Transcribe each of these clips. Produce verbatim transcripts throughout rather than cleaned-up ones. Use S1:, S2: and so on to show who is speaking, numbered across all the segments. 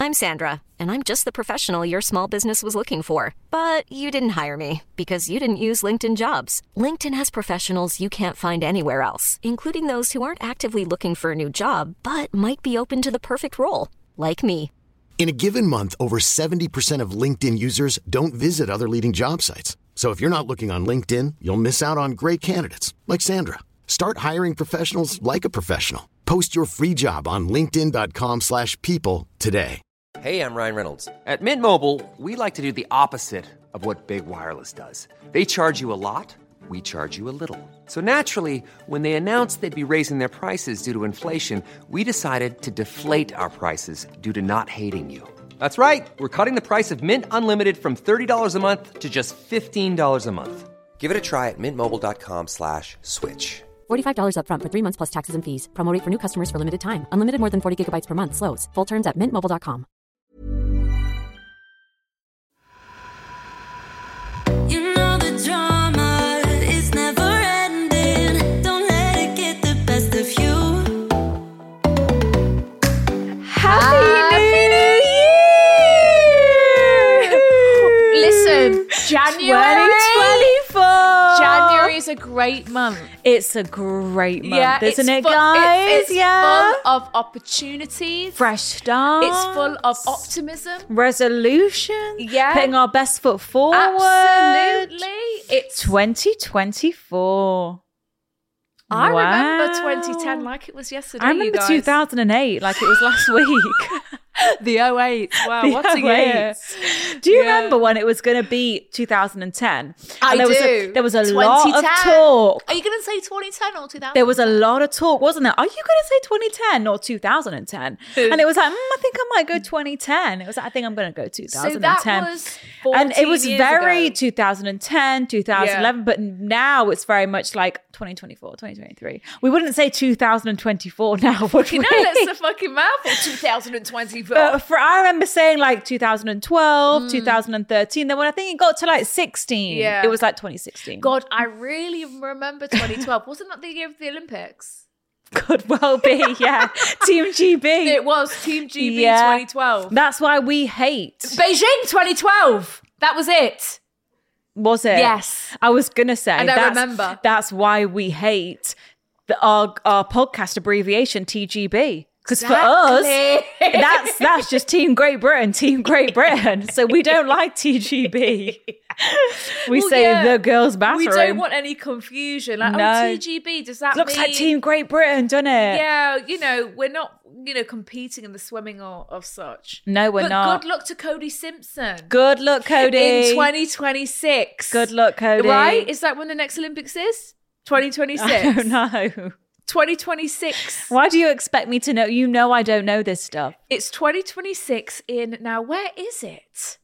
S1: I'm Sandra, and I'm just the professional your small business was looking for. But you didn't hire me because you didn't use LinkedIn Jobs. LinkedIn has professionals you can't find anywhere else, including those who aren't actively looking for a new job, but might be open to the perfect role, like me.
S2: In a given month, over seventy percent of LinkedIn users don't visit other leading job sites. So if you're not looking on LinkedIn, you'll miss out on great candidates like Sandra. Start hiring professionals like a professional. Post your free job on linkedin dot com slash people today.
S3: Hey, I'm Ryan Reynolds. At Mint Mobile, we like to do the opposite of what Big Wireless does. They charge you a lot, we charge you a little. So naturally, when they announced they'd be raising their prices due to inflation, we decided to deflate our prices due to not hating you. That's right. We're cutting the price of Mint Unlimited from thirty dollars a month to just fifteen dollars a month. Give it a try at mintmobile.com slash switch.
S4: forty-five dollars up front for three months plus taxes and fees. Promo rate for new customers for limited time. Unlimited more than forty gigabytes per month. Slows full terms at mint mobile dot com.
S5: You know the drama is never ending. Don't let it get the best of you.
S6: Happy, Happy New Year! Listen, January
S7: twenty twenty-four.
S6: January is a great month.
S7: It's a great month,
S6: Yeah,
S7: isn't
S6: it's
S7: it,
S6: fu-
S7: guys?
S6: It's, it's
S7: yeah.
S6: full of opportunities.
S7: Fresh start.
S6: It's full of optimism.
S7: Resolution.
S6: Yeah.
S7: Putting our best foot forward.
S6: Absolutely. It's
S7: twenty twenty-four.
S6: I
S7: wow.
S6: remember twenty ten like it was yesterday.
S7: I remember
S6: you guys.
S7: two thousand eight like it was last week.
S6: The oh eight. Wow,
S7: The
S6: what a
S7: oh eight.
S6: year.
S7: Do you
S6: Yeah.
S7: remember when it was going to be two thousand ten?
S6: I
S7: And there
S6: do.
S7: Was a, there was a lot of
S6: twenty ten.
S7: talk.
S6: Are you going to say twenty ten or two thousand?
S7: There was a lot of talk, wasn't there? Are you going to say twenty ten or two thousand ten? And it was like, mm, I think I might go twenty ten. It was like, I think I'm going to go two thousand ten.
S6: So that was
S7: and it was
S6: years
S7: very
S6: ago.
S7: two thousand ten, two thousand eleven,
S6: Yeah.
S7: but now it's very much like twenty twenty-four, twenty twenty-three. We wouldn't say two thousand twenty-four now, would
S6: You
S7: we?
S6: know, that's a fucking mouthful. two thousand twenty-four.
S7: But for I remember saying like two thousand twelve, two thousand thirteen. Then when I think it got to like sixteen,
S6: Yeah.
S7: it was like twenty sixteen.
S6: God, I really remember twenty twelve. Wasn't that the year of the Olympics?
S7: Could well be, yeah. Team G B.
S6: It was Team G B
S7: Yeah.
S6: twenty twelve.
S7: That's why we hate.
S6: Beijing twenty twelve. That was it.
S7: Was it?
S6: Yes.
S7: I was gonna say.
S6: And I
S7: that's,
S6: remember.
S7: That's why we hate the, our our podcast abbreviation T G B. Because for us,
S6: Exactly.
S7: that's that's just Team Great Britain, Team Great Britain. So we don't like T G B. We
S6: Well,
S7: say
S6: yeah.
S7: the girls' bathroom.
S6: We don't want any confusion. Like,
S7: No.
S6: oh, T G B, does that
S7: Looks
S6: mean...
S7: like Team Great Britain, doesn't it?
S6: Yeah, you know, we're not, you know, competing in the swimming or of such.
S7: No, we're
S6: but
S7: not.
S6: good luck to Cody Simpson.
S7: Good luck, Cody.
S6: In twenty twenty-six.
S7: Good luck, Cody.
S6: Right? Is that when the next Olympics is? twenty twenty-six.
S7: I don't know.
S6: twenty twenty-six.
S7: Why do you expect me to know? You know I don't know this stuff.
S6: It's twenty twenty-six in, now where is it?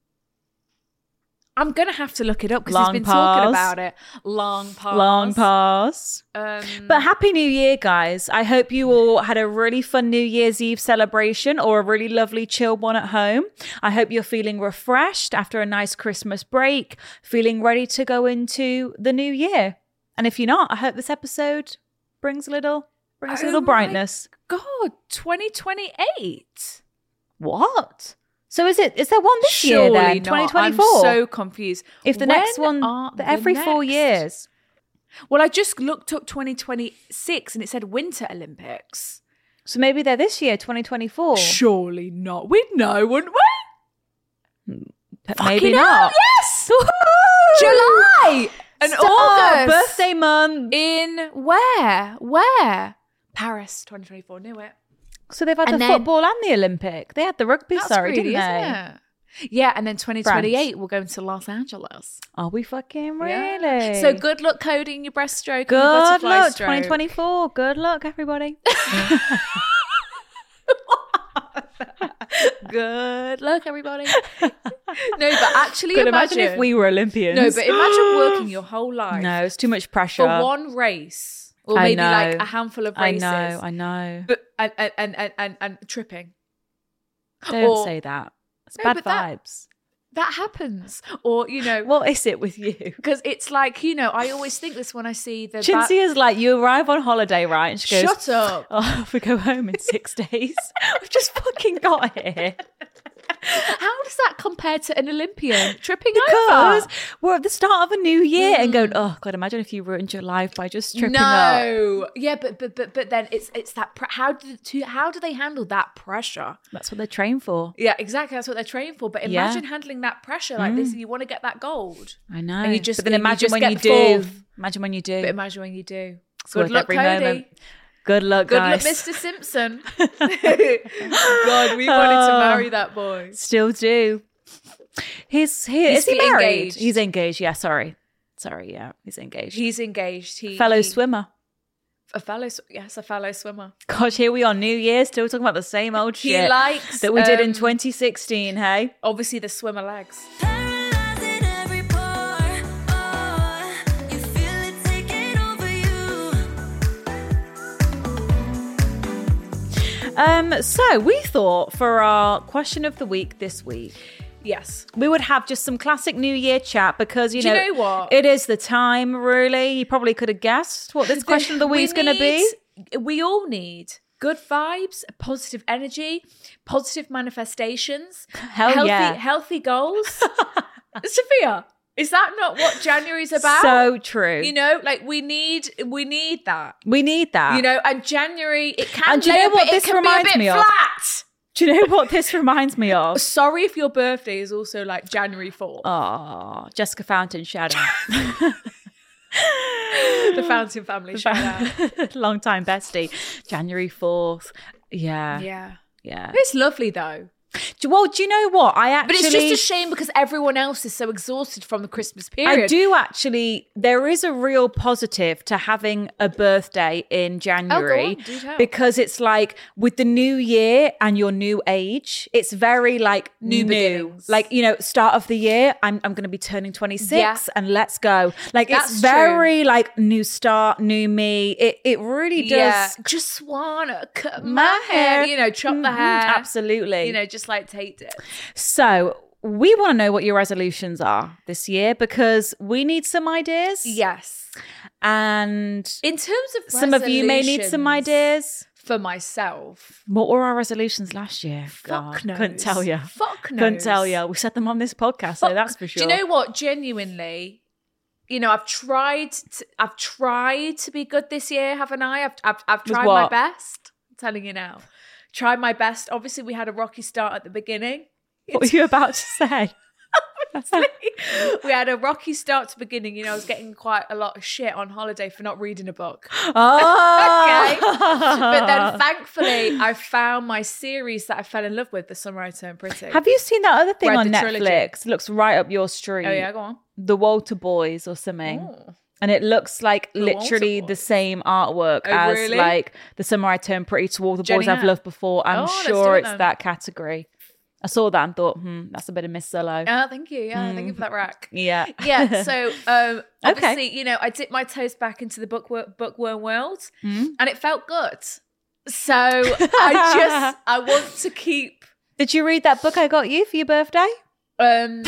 S6: I'm going to have to look it up because
S7: Long
S6: he's been
S7: pause.
S6: talking about it. Long pause.
S7: Long pause.
S6: Um,
S7: But Happy New Year, guys. I hope you all had a really fun New Year's Eve celebration or a really lovely chill one at home. I hope you're feeling refreshed after a nice Christmas break, feeling ready to go into the new year. And if you're not, I hope this episode brings a little, brings a
S6: Oh
S7: little
S6: my
S7: brightness.
S6: God, twenty twenty-eight.
S7: What? So is it? Is there one this
S6: Surely
S7: year then?
S6: not.
S7: twenty twenty-four.
S6: I'm so confused.
S7: if the
S6: When
S7: next one,
S6: are
S7: the
S6: the
S7: every four
S6: next?
S7: years.
S6: Well, I just looked up twenty twenty-six and it said Winter Olympics.
S7: So maybe they're this year, twenty twenty-four.
S6: Surely not. We'd know, wouldn't we?
S7: But maybe
S6: Fucking hell,
S7: not.
S6: yes! July and
S7: Stop.
S6: August.
S7: Birthday month.
S6: In where? Where? Paris, twenty twenty-four. Knew it.
S7: So they've had
S6: And
S7: the
S6: then-
S7: football and the Olympic. They had the rugby,
S6: That's
S7: sorry,
S6: greedy,
S7: didn't they?
S6: isn't it? Yeah, and then twenty twenty-eight we're going to Los Angeles.
S7: Are we fucking
S6: Yeah.
S7: really?
S6: So good luck coding your breaststroke. and your
S7: Good
S6: butterfly
S7: luck,
S6: stroke.
S7: twenty twenty-four. Good luck, everybody.
S6: Good luck, everybody. No, but actually
S7: Could
S6: imagine,
S7: imagine if we were Olympians.
S6: No, but imagine working your whole life
S7: No, it's too much pressure.
S6: for one race. Or
S7: I
S6: maybe
S7: know.
S6: like a handful of
S7: I
S6: races.
S7: know, I know.
S6: But and and and and, and, and tripping.
S7: Don't
S6: or-
S7: say that. It's
S6: No,
S7: bad
S6: but that-
S7: vibes.
S6: That happens. Or, you know,
S7: What is it with you?
S6: because it's like, you know, I always think this when I see the
S7: Chinzy is like, you arrive on holiday, right? And she goes,
S6: Shut up.
S7: oh, we go home in six days. We've just fucking got here.
S6: does that compare to an Olympian tripping
S7: Because
S6: over?
S7: we're at the start of a new year and going, oh God, imagine if you ruined your life by just tripping up.
S6: No, yeah, but but but but then it's it's that pre- how do to, how do they handle that pressure?
S7: That's what they're trained for.
S6: Yeah, exactly. That's what they're trained for. But
S7: Yeah.
S6: imagine handling that pressure like this, and you want to get that gold.
S7: I know.
S6: And you just-
S7: but then
S6: and you
S7: imagine
S6: just
S7: when
S6: get
S7: you do.
S6: fourth.
S7: Imagine when you do.
S6: But imagine when you do.
S7: It's
S6: Good
S7: worth
S6: luck,
S7: every
S6: Cody.
S7: moment. Good luck,
S6: Good
S7: guys.
S6: luck, Mister Simpson. God, we wanted to marry that boy.
S7: Still do. He's he
S6: He's
S7: is he married?
S6: engaged.
S7: He's engaged. Yeah, sorry, sorry. Yeah, he's engaged.
S6: He's engaged. He
S7: fellow
S6: he-
S7: swimmer.
S6: A fellow, sw- yes, a fellow swimmer.
S7: Gosh, here we are, New Year, still talking about the same old
S6: He
S7: shit
S6: likes,
S7: that we did in
S6: um,
S7: twenty sixteen. Hey,
S6: Obviously, the swimmer legs.
S5: Paralyzing every pore. Oh, you feel it taking over you.
S7: um, so we thought for our question of the week this week,
S6: Yes.
S7: we would have just some classic New Year chat because you
S6: Do you
S7: know,
S6: know what?
S7: it is the time. Really, you probably could have guessed what this question of the
S6: We
S7: week's going to be.
S6: need- We all need good vibes, positive energy, positive manifestations,
S7: Hell
S6: healthy,
S7: yeah.
S6: healthy goals. Sophia, is that not what January's about?
S7: So true.
S6: You know, like we need, we need that.
S7: we need that.
S6: You know, and January it can.
S7: And do you
S6: lay
S7: know
S6: a
S7: what
S6: bit-
S7: this
S6: it can
S7: reminds
S6: be a bit
S7: me of?
S6: flat.
S7: Do you know what this reminds me of?
S6: Sorry if your birthday is also like January fourth.
S7: Oh, Jessica Fountain, shout out.
S6: The Fountain family, shout out.
S7: Long time bestie. January fourth. Yeah.
S6: Yeah.
S7: Yeah.
S6: It's lovely though.
S7: Do- Well, do you know what? I
S6: But
S7: actually.
S6: it's just a shame because everyone else is so exhausted from the Christmas period.
S7: I do actually, there is a real positive to having a birthday in January
S6: on, do tell.
S7: because it's like with the new year and your new age, it's very like
S6: New
S7: new.
S6: beginnings.
S7: Like, you know, start of the year, I'm, I'm going to be turning twenty-six
S6: Yeah.
S7: and let's go. Like,
S6: That's
S7: it's very like new start, new me. It, it really does.
S6: Yeah, just wanna cut my,
S7: My
S6: hair.
S7: hair.
S6: You know, chop the
S7: Mhm,
S6: hair.
S7: absolutely.
S6: You know, just like take it.
S7: So we want to know what your resolutions are this year because we need some ideas.
S6: Yes.
S7: And
S6: In terms of
S7: some of you may need some
S6: resolutions
S7: ideas.
S6: for myself.
S7: What were our resolutions last year?
S6: Fuck knows.
S7: Couldn't tell you.
S6: Fuck knows.
S7: Couldn't tell you. We said them on this podcast, so
S6: Fuck-
S7: that's for sure.
S6: Do you know what? Genuinely, you know, I've tried. To, I've tried to be good this year, haven't I? I've I've, I've
S7: With
S6: tried my
S7: what?
S6: best. I'm telling you now, tried my best. Obviously, we had a rocky start at the beginning.
S7: What were you about to say?
S6: We had a rocky start to beginning. You know, I was getting quite a lot of shit on holiday for not reading a book.
S7: Oh,
S6: Okay. But then thankfully, I found my series that I fell in love with, The Summer I Turned Pretty.
S7: Have you seen that other thing
S6: Read
S7: on
S6: the trilogy.
S7: Netflix? It looks right up your street.
S6: Oh, yeah, go on.
S7: The Walter Boys or something.
S6: Oh.
S7: And it looks like
S6: The
S7: literally
S6: Walter
S7: the
S6: Boys.
S7: same artwork
S6: Oh,
S7: as
S6: really?
S7: like The Summer I Turned Pretty to All the
S6: Jenny
S7: Boys I've
S6: Hat.
S7: Loved Before. I'm
S6: Oh, let's do
S7: sure
S6: it
S7: it's
S6: then.
S7: that category. I saw that and thought, hmm, that's a bit of Miss Solo.
S6: Oh, thank you. Yeah, thank you for that rack.
S7: yeah.
S6: Yeah, so um,
S7: Okay.
S6: obviously, you know, I dipped my toes back into the bookworm, bookworm world
S7: Hmm?
S6: and it felt good. So I just, I want to keep,
S7: Did you read that book I got you for your birthday?
S6: um,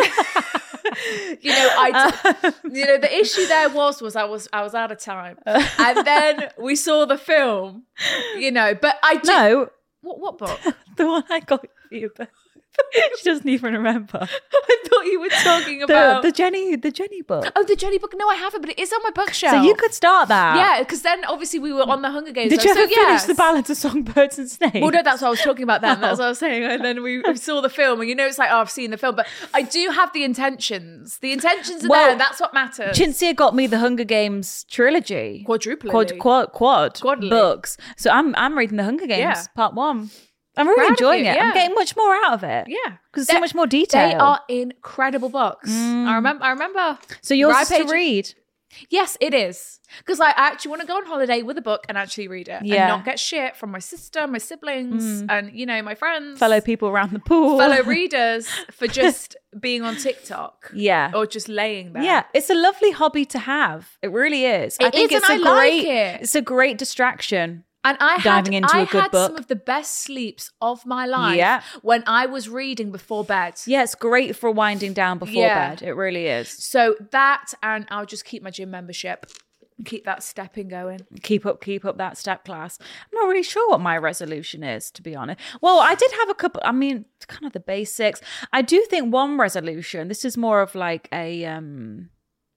S6: you know, I, d- you know, the issue there was, was I was, I was out of time. And then we saw the film, you know, but I did,
S7: No,
S6: what, what book?
S7: the one I got for your birthday. She doesn't even remember.
S6: I thought you were talking
S7: The,
S6: about,
S7: the Jenny, the Jenny book.
S6: oh, the Jenny book. No, I haven't, but it is on my bookshelf.
S7: So you could start that.
S6: Yeah, because then obviously we were on the Hunger Games.
S7: Did
S6: I
S7: you
S6: was
S7: ever
S6: so,
S7: finish
S6: yes.
S7: the Ballads of Songbirds and Snakes?
S6: Well, no, that's what I was talking about then. That's
S7: Oh.
S6: what I was saying. And then we, we saw the film, and you know, it's like, oh, I've seen the film, but I do have the intentions. The intentions are
S7: Well,
S6: there, and that's what matters.
S7: Cinzia got me the Hunger Games trilogy.
S6: Quadruple.
S7: Quad, quad, quad
S6: Quadly.
S7: books. So I'm I'm reading the Hunger Games
S6: Yeah.
S7: part one. I'm really
S6: Proud of
S7: enjoying
S6: you,
S7: it.
S6: yeah.
S7: I'm getting much more out of it.
S6: Yeah,
S7: because
S6: They-
S7: so much more detail.
S6: They are incredible books. I remember. I remember.
S7: so yours
S6: Right
S7: is to
S6: page-
S7: read.
S6: Yes, it is. Because I actually want to go on holiday with a book and actually read it,
S7: Yeah.
S6: and not get shit from my sister, my siblings, and you know, my friends,
S7: Fellow people around the pool.
S6: fellow readers for just being on TikTok.
S7: Yeah.
S6: Or just laying there.
S7: Yeah, it's a lovely hobby to have. It really is. I
S6: It
S7: think
S6: is,
S7: it's
S6: and
S7: a
S6: I like
S7: great
S6: it.
S7: it's a great distraction.
S6: And I
S7: Diving
S6: had,
S7: into
S6: I
S7: a good
S6: had
S7: book.
S6: some of the best sleeps of my life
S7: Yeah.
S6: when I was reading before bed.
S7: Yeah, it's great for winding down before
S6: Yeah.
S7: bed. It really is.
S6: So that, and I'll just keep my gym membership. Keep that stepping going.
S7: Keep up, keep up that step class. I'm not really sure what my resolution is, to be honest. Well, I did have a couple, I mean, kind of the basics. I do think one resolution, this is more of like a, um,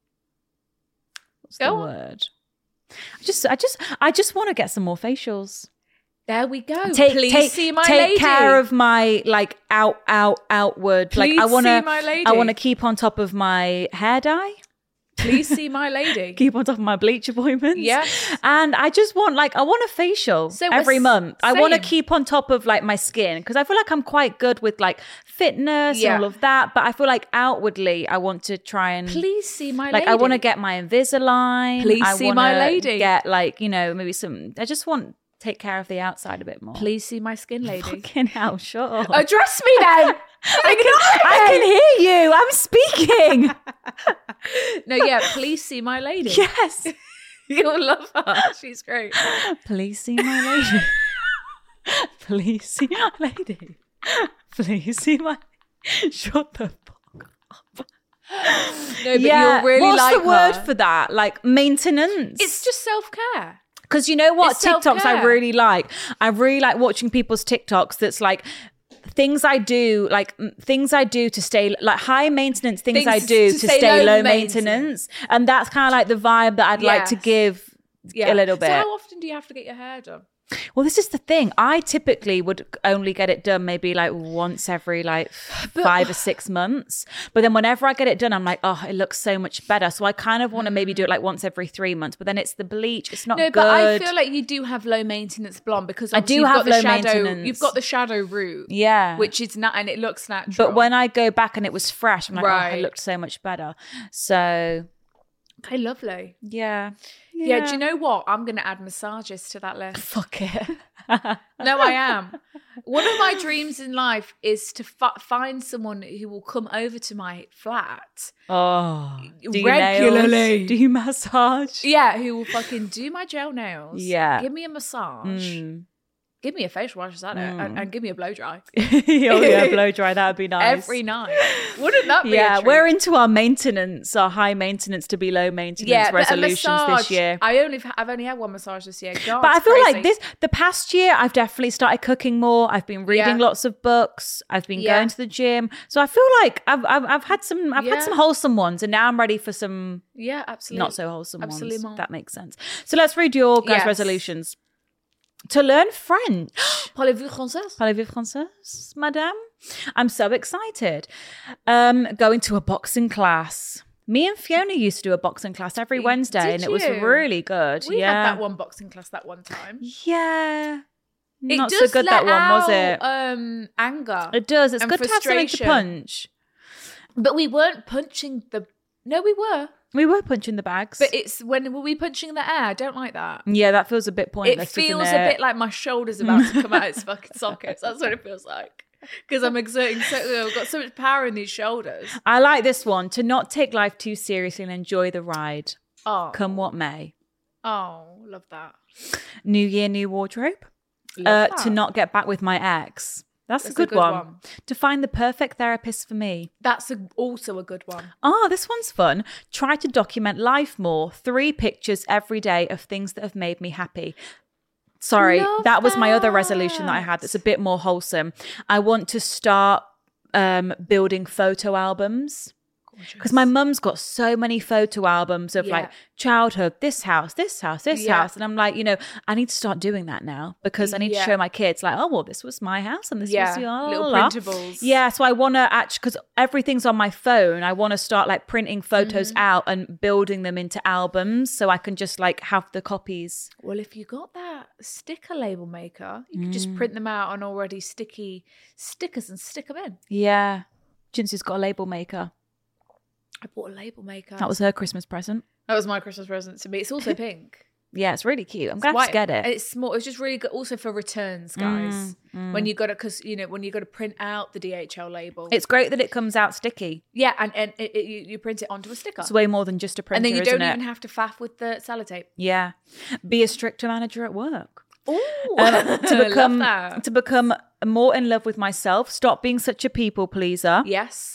S7: what's
S6: Go
S7: the
S6: on.
S7: word? I just, I just, I just want to get some more facials.
S6: There we go.
S7: Take,
S6: Please
S7: take,
S6: see my
S7: take
S6: lady.
S7: care of my like out, out, outward.
S6: Please
S7: like I want
S6: see
S7: to,
S6: my lady.
S7: I want to keep on top of my hair dye.
S6: Please see my lady.
S7: Keep on top of my bleach appointments.
S6: Yes.
S7: And I just want like, I want a facial
S6: So
S7: every
S6: we're s-
S7: month. I want to
S6: same.
S7: keep on top of like my skin because I feel like I'm quite good with like fitness
S6: Yeah.
S7: and all of that. But I feel like outwardly, I want to try and
S6: Please see my
S7: like,
S6: lady.
S7: I want to get my Invisalign.
S6: Please
S7: I
S6: see my
S7: wanna
S6: lady.
S7: Get like, you know, maybe some, I just want to take care of the outside a bit more.
S6: Please see my skin lady.
S7: Fucking hell, sure.
S6: Address me then.
S7: I can, I can hear you. I'm speaking.
S6: No, yeah, please see my lady.
S7: Yes.
S6: You'll love her. She's great.
S7: Please see my lady. Please see my lady. Please see my. Shut the fuck up.
S6: No, but you'll really
S7: What's
S6: like
S7: the word
S6: her.
S7: for that? Like maintenance.
S6: It's just self-care.
S7: Because you know what
S6: It's
S7: TikToks I
S6: self-care.
S7: really like. I really like watching people's TikToks. That's like things I do, like m- things I do to stay like high maintenance things,
S6: Things
S7: I do
S6: to
S7: to,
S6: stay
S7: stay,
S6: low
S7: low maintenance. and that's kind of like the vibe that I'd like to
S6: Yes.
S7: give
S6: Yeah.
S7: a little bit.
S6: So how often do you have to get your hair done?
S7: Well, this is the thing. I typically would only get it done maybe like once every like five or six months. But then whenever I get it done, I'm like, oh, it looks so much better. So I kind of want to maybe do it like once every three months. But then it's the bleach. It's not
S6: No,
S7: good.
S6: but I feel like you do have low maintenance blonde because
S7: I
S6: obviously
S7: do
S6: you've
S7: have
S6: got the
S7: low
S6: shadow,
S7: maintenance.
S6: You've got the shadow root.
S7: Yeah.
S6: Which is not, and it looks natural.
S7: But when I go back and it was fresh, I'm like, oh,
S6: Right.
S7: it looked so much better. So
S6: okay, lovely.
S7: yeah.
S6: Yeah. do you know what? I'm going to add massages to that list.
S7: Fuck it.
S6: No, I am. One of my dreams in life is to fi- find someone who will come over to my flat.
S7: Oh. Do you
S6: Regularly.
S7: nails? Do you massage?
S6: Yeah, who will fucking do my gel nails.
S7: Yeah.
S6: Give me a massage.
S7: Mm.
S6: Give me a facial wash, is that it? And, and give me a blow dry.
S7: oh yeah, blow dry. That would be nice.
S6: Every night. Wouldn't that be a
S7: Yeah,
S6: treat?
S7: we're into our maintenance, our high maintenance to be low maintenance
S6: yeah, but a
S7: resolutions
S6: massage,
S7: this year.
S6: I only I've only had one massage this year. God,
S7: But I
S6: it's
S7: feel
S6: crazy.
S7: like this, the past year, I've definitely started cooking more. I've been reading
S6: Yeah.
S7: lots of books. I've been
S6: Yeah.
S7: going to the gym. So I feel like I've I've, I've had some I've
S6: Yeah.
S7: had some wholesome ones, and now I'm ready for some
S6: Yeah, absolutely.
S7: not so wholesome
S6: Absolument.
S7: ones. That makes sense. So let's read your guys'
S6: Yes.
S7: resolutions. To learn French.
S6: Parlez-vous français?
S7: Parlez-vous français, madame? I'm so excited. Um, going to a boxing class. Me and Fiona used to do a boxing class every Wednesday,
S6: Did
S7: and it was
S6: you?
S7: really good.
S6: We
S7: yeah.
S6: had that one boxing class that one time.
S7: Yeah.
S6: It
S7: Not
S6: does
S7: so good
S6: let
S7: that one, was
S6: out,
S7: it?
S6: Um, anger.
S7: It does. It's
S6: and
S7: good to have something to
S6: frustration.
S7: punch.
S6: But we weren't punching the. No, we were.
S7: We were punching the bags.
S6: But it's when were we punching the air? I don't like that.
S7: yeah, that feels a bit pointless.
S6: It feels
S7: doesn't
S6: a
S7: it?
S6: bit like my shoulder's about to come out its fucking sockets. That's what it feels like. Because I'm exerting so I've got so much power in these shoulders.
S7: I like this one. To not take life too seriously and enjoy the ride.
S6: Oh,
S7: Come what may.
S6: oh, love that.
S7: New year, new wardrobe.
S6: Love
S7: Uh,
S6: that.
S7: to not get back with my ex. That's,
S6: That's
S7: a, good
S6: a good
S7: one.
S6: one.
S7: To find the perfect therapist for me.
S6: That's a, also a good one.
S7: Oh, this one's fun. Try to document life more. Three pictures every day of things that have made me happy. Sorry,
S6: Love
S7: that was my other resolution that I
S6: that.
S7: had that's a bit more wholesome. I want to start um, building photo albums. Because my mum's got so many photo albums of
S6: Yeah.
S7: like childhood, this house, this house, this
S6: Yeah.
S7: house. And I'm like, you know, I need to start doing that now because I need
S6: Yeah.
S7: to show my kids like, oh, well, this was my house and this
S6: Yeah,
S7: was your
S6: little
S7: la, la.
S6: printables.
S7: Yeah. So I want to actually, because everything's on my phone, I want to start like printing photos
S6: Mm-hmm.
S7: out and building them into albums so I can just like have the copies.
S6: Well, if you got that sticker label maker, you could
S7: Mm.
S6: just print them out on already sticky stickers and stick them in.
S7: Yeah. Jinsy's got a label maker.
S6: I bought a label maker.
S7: That was her Christmas present.
S6: that was my Christmas present to me. It's also pink.
S7: Yeah, it's really cute. I'm
S6: It's
S7: glad
S6: white.
S7: to get it.
S6: It's small. It's just really good. Also for returns, guys.
S7: Mm,
S6: When you got to, because you know, when you got to print out the D H L label.
S7: It's great that it comes out sticky.
S6: yeah, and and it, it, you, you print it onto a sticker,
S7: It's way more than just a printer,
S6: and then you
S7: isn't
S6: don't
S7: it?
S6: even have to faff with the sellotape.
S7: Yeah. Be a stricter manager at work.
S6: Oh,
S7: Um, to become
S6: love that.
S7: to become more in love with myself. Stop being such a people pleaser.
S6: Yes.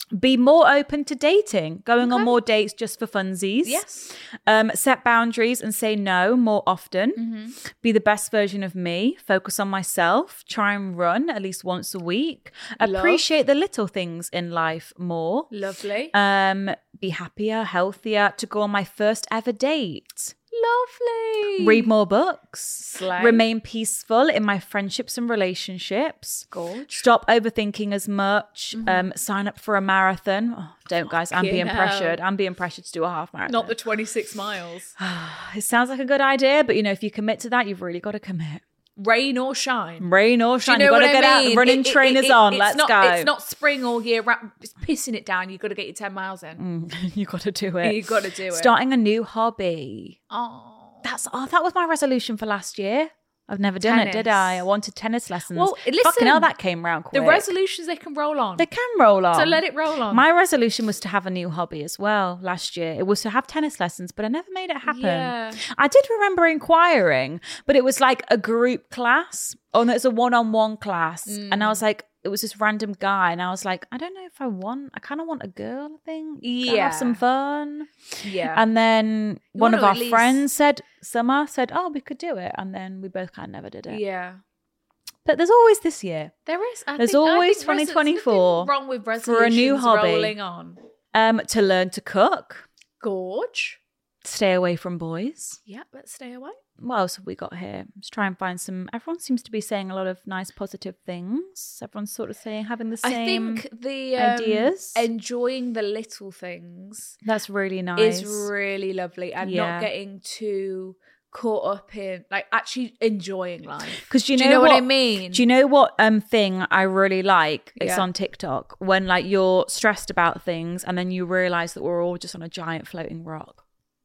S7: Be more open to dating, going on more dates just for funsies.
S6: Yes.
S7: Um, set boundaries and say no more often.
S6: Mm-hmm.
S7: Be the best version of me. Focus on myself. Try and run at least once a week.
S6: Love.
S7: Appreciate the little things in life more.
S6: Lovely.
S7: Um, be happier, healthier. To go on my first ever date.
S6: Lovely.
S7: Read more books.
S6: Slay.
S7: Remain peaceful in my friendships and relationships.
S6: Gorge.
S7: Stop overthinking as much. Um, sign up for a marathon. Oh, don't, guys. I'm
S6: Fucking
S7: being
S6: hell.
S7: pressured. I'm being pressured to do a half marathon.
S6: Not the twenty-six miles.
S7: It sounds like a good idea, but you know, if you commit to that, you've really got to commit.
S6: Rain or shine.
S7: Rain or
S6: Do
S7: shine.
S6: you
S7: You've
S6: know
S7: got
S6: what
S7: to
S6: I
S7: get
S6: mean?
S7: out. Running
S6: It- it-
S7: trainers
S6: it-
S7: on.
S6: it's
S7: Let's
S6: not,
S7: go.
S6: It's not spring all year round. It's pissing it down. You've got to get your ten miles in.
S7: You've got to do it.
S6: You've got to do it.
S7: Starting a new hobby.
S6: Oh.
S7: That's oh, that was my resolution for last year. I've never done it, did
S6: Tennis.
S7: I? I wanted tennis lessons.
S6: Well,
S7: Fucking
S6: listen,
S7: hell, that came round quick.
S6: The resolutions, they can roll on.
S7: They can roll on.
S6: So let it roll on.
S7: My resolution was to have a new hobby as well last year. It was to have tennis lessons, but I never made it happen.
S6: Yeah.
S7: I did remember inquiring, but it was like a group class. Oh, no, it's a one-on-one class. And I was like, it was this random guy. And I was like, I don't know if I want, I kind of want a girl, I think. Gotta
S6: Yeah.
S7: Have some fun.
S6: Yeah.
S7: And then
S6: You
S7: one
S6: wanna
S7: of our
S6: at least-
S7: friends said, Summer said, oh, we could do it. And then we both kind of never did it.
S6: Yeah.
S7: But there's always this year.
S6: There is. I
S7: There's
S6: think, I
S7: always
S6: think res-
S7: twenty twenty-four
S6: there's nothing wrong with resolutions
S7: for a new hobby.
S6: rolling on.
S7: Um, to learn to cook,
S6: Gorge.
S7: stay away from boys.
S6: Yeah, let's stay away.
S7: What else have we got here? Let's try and find some. Everyone seems to be saying a lot of nice, positive things. Everyone's sort of saying, having the same.
S6: I think the um,
S7: ideas.
S6: enjoying the little things
S7: That's really nice.
S6: is really lovely, and
S7: Yeah.
S6: not getting too caught up in like actually enjoying life.
S7: Because you
S6: Do
S7: know,
S6: you know what I
S7: what
S6: mean?
S7: Do you know what um thing I really like? It's
S6: Yeah.
S7: on TikTok when like you're stressed about things and then you realize that we're all just on a giant floating rock.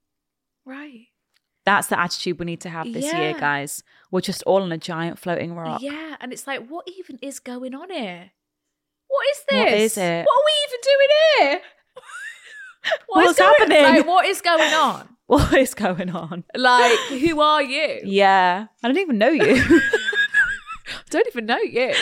S6: Right.
S7: That's the attitude we need to have this year,
S6: Yeah.
S7: guys. We're just all on a giant floating rock.
S6: Yeah, and it's like, what even is going on here? What is this?
S7: What is it?
S6: What are we even doing here? What is
S7: What's
S6: going-
S7: happening?
S6: Like, what is going on?
S7: What is going on?
S6: Like, who are you?
S7: Yeah, I don't even know you.
S6: I don't even know you.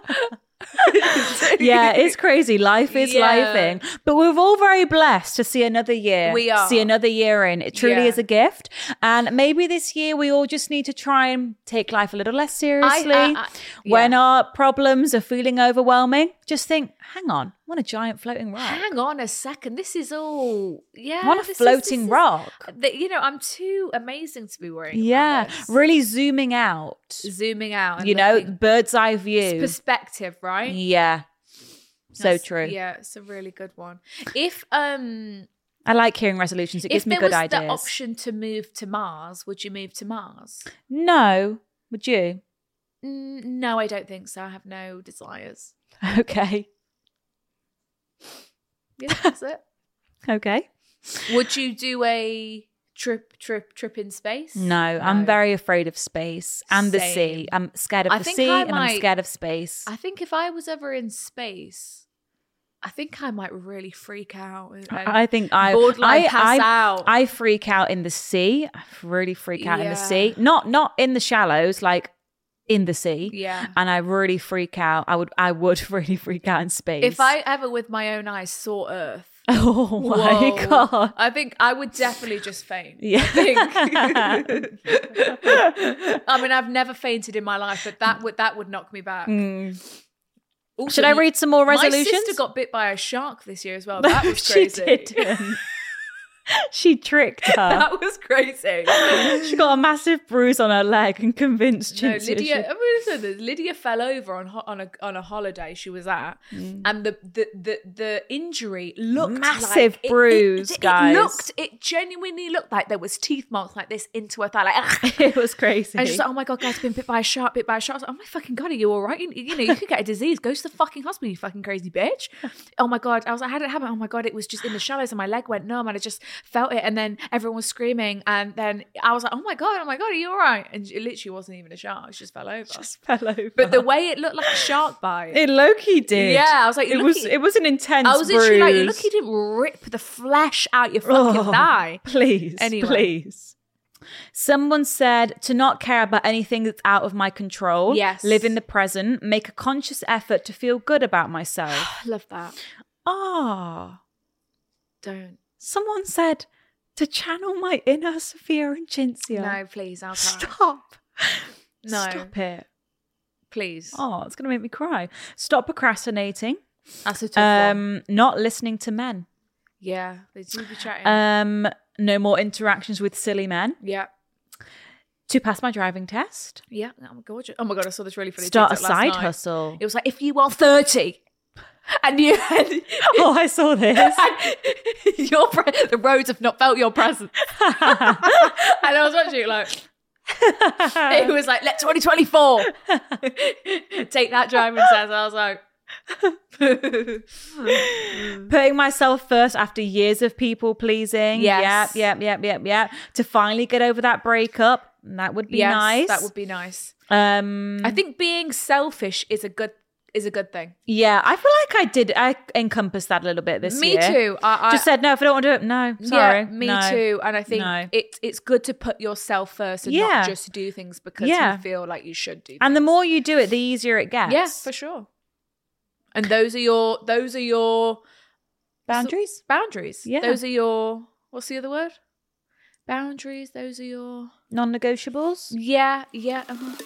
S7: Yeah, it's crazy. Life is
S6: Yeah.
S7: lifing. But we're all very blessed to see another year.
S6: We are.
S7: See another year in. It truly
S6: Yeah.
S7: is a gift. And maybe this year we all just need to try and take life a little less seriously.
S6: I- I-
S7: When
S6: yeah.
S7: our problems are feeling overwhelming, just think, hang on, I'm on a giant floating rock.
S6: Hang on a second. This is all. Yeah.
S7: I'm on a
S6: this is-
S7: floating
S6: this is-
S7: rock.
S6: that- you know, I'm too amazing to be worrying
S7: Yeah,
S6: about this.
S7: really zooming out.
S6: Zooming out. And
S7: You know,
S6: looking-
S7: bird's eye
S6: it's
S7: view.
S6: perspective, right?
S7: Yeah. So
S6: That's-
S7: true.
S6: Yeah, it's a really good one. If um
S7: I like hearing resolutions. It gives
S6: if
S7: me
S6: there
S7: good
S6: was
S7: ideas.
S6: the option to move to Mars, would you move to Mars?
S7: No. Would you?
S6: Mm, no, I don't think so. I have no desires.
S7: Okay.
S6: Yeah, that's it.
S7: Okay.
S6: Would you do a trip, trip, trip in space?
S7: No, I'm very afraid of space and the sea.
S6: Same.
S7: I'm scared of
S6: I
S7: the
S6: think
S7: sea
S6: I
S7: and I'm
S6: might-
S7: scared of space.
S6: I think if I was ever in space, I think I might really freak out. and-
S7: I think I
S6: borderline
S7: I,
S6: pass
S7: I,
S6: out.
S7: I freak out in the sea. I really freak out in the
S6: Yeah.
S7: sea. Not not in the shallows, like in the sea.
S6: Yeah.
S7: And I really freak out. I would I would really freak out in space.
S6: If I ever with my own eyes saw Earth,
S7: Oh my
S6: whoa,
S7: god.
S6: I think I would definitely just faint.
S7: Yeah.
S6: I think. I mean, I've never fainted in my life, but that would that would knock me back. Also,
S7: Should I read some more resolutions?
S6: My sister got bit by a shark this year as well. That was
S7: she
S6: crazy.
S7: didn't. She tricked her.
S6: That was crazy.
S7: She got a massive bruise on her leg and convinced
S6: No,
S7: Cinzia
S6: Lydia.
S7: she-
S6: I mean, so the- Lydia fell over on ho- on a on a holiday she was at, and the the the, the injury looked
S7: Massive
S6: like, it-
S7: bruise,
S6: it, it,
S7: guys.
S6: It looked. It genuinely looked like there was teeth marks like this into her thigh. Like,
S7: It was crazy.
S6: and she's like, "Oh my god, guys, been bit by a shark, bit by a shark." I was like, "Oh my fucking god, are you all right? You, you know, you could get a disease. Go to the fucking hospital, you fucking crazy bitch." Oh my god, I was like, "How did it happen?" Oh my god, it was just in the shallows, and my leg went numb, and I just felt it, and then everyone was screaming, and then I was like, "Oh my god, oh my god, are you all right?" And it literally wasn't even a shark; it just fell over.
S7: Just fell over.
S6: But the way it looked like a shark bite.
S7: it Loki did.
S6: Yeah, I was like,
S7: it
S6: look,
S7: was
S6: he-
S7: it was an intense
S6: I was
S7: bruise.
S6: literally like, look, he didn't rip the flesh out your fucking
S7: Oh,
S6: thigh.
S7: Please,
S6: Anyway.
S7: please. Someone said to not care about anything that's out of my control.
S6: Yes.
S7: Live in the present. Make a conscious effort to feel good about myself.
S6: I love that.
S7: Ah.
S6: Don't.
S7: Someone said to channel my inner Sophia and Cinzia.
S6: No, please, I'll try.
S7: Stop.
S6: No.
S7: Stop it.
S6: Please.
S7: Oh, it's going to make me cry. Stop procrastinating.
S6: That's a tough one.
S7: Um, not listening to men.
S6: Yeah, they do be chatting.
S7: Um, no more interactions with silly men.
S6: yeah.
S7: To pass my driving test.
S6: Yeah. Oh my god. Oh my god, I saw this really funny
S7: Start a
S6: TikTok last
S7: side
S6: night.
S7: hustle.
S6: It was like, if you are thirty and you and
S7: Oh, I saw this.
S6: and your pre- the roads have not felt your presence. And I was watching it like it was like, let twenty twenty-four take that driving test. I was like
S7: Putting myself first after years of people pleasing.
S6: Yes.
S7: Yep, yep, yep, yep, yep. To finally get over that breakup. That would be
S6: yes,
S7: nice.
S6: that would be nice.
S7: Um,
S6: I think being selfish is a good is a good thing.
S7: yeah, I feel like I did. I encompassed that a little bit this
S6: Me
S7: year.
S6: too. I, I,
S7: Just said no. If I don't want to do it, no. Sorry.
S6: Yeah, me
S7: no.
S6: too. And I think
S7: No.
S6: it, it's good to put yourself first and
S7: Yeah.
S6: not just do things because
S7: Yeah.
S6: you feel like you should do.
S7: And the
S6: things.
S7: more you do it, the easier it gets.
S6: yeah, for sure. And those are your those are your
S7: Boundaries.
S6: boundaries.
S7: Yeah.
S6: Those are your what's the other word? Boundaries. Those are your
S7: Non-negotiables.
S6: yeah yeah. Uh-huh.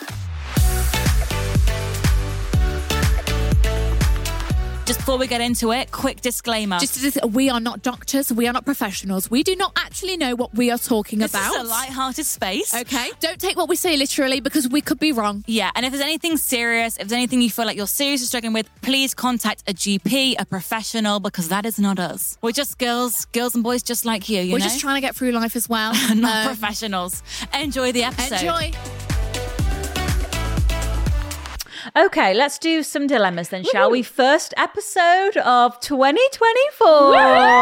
S8: Just before we get into it, quick disclaimer.
S9: Just as we are not doctors, we are not professionals. We do not actually know what we are talking
S8: this
S9: about.
S8: is a light-hearted space.
S9: Okay, don't take what we say literally because we could be wrong.
S8: Yeah, and if there's anything serious, if there's anything you feel like you're seriously struggling with, please contact a G P, a professional, because that is not us. We're just girls, girls and boys just like you, you
S9: We're
S8: know?
S9: just trying to get through life as well.
S8: not
S9: Um,
S8: professionals. Enjoy the episode.
S9: Enjoy.
S7: Okay, let's do some dilemmas then, shall we? First episode of twenty twenty-four.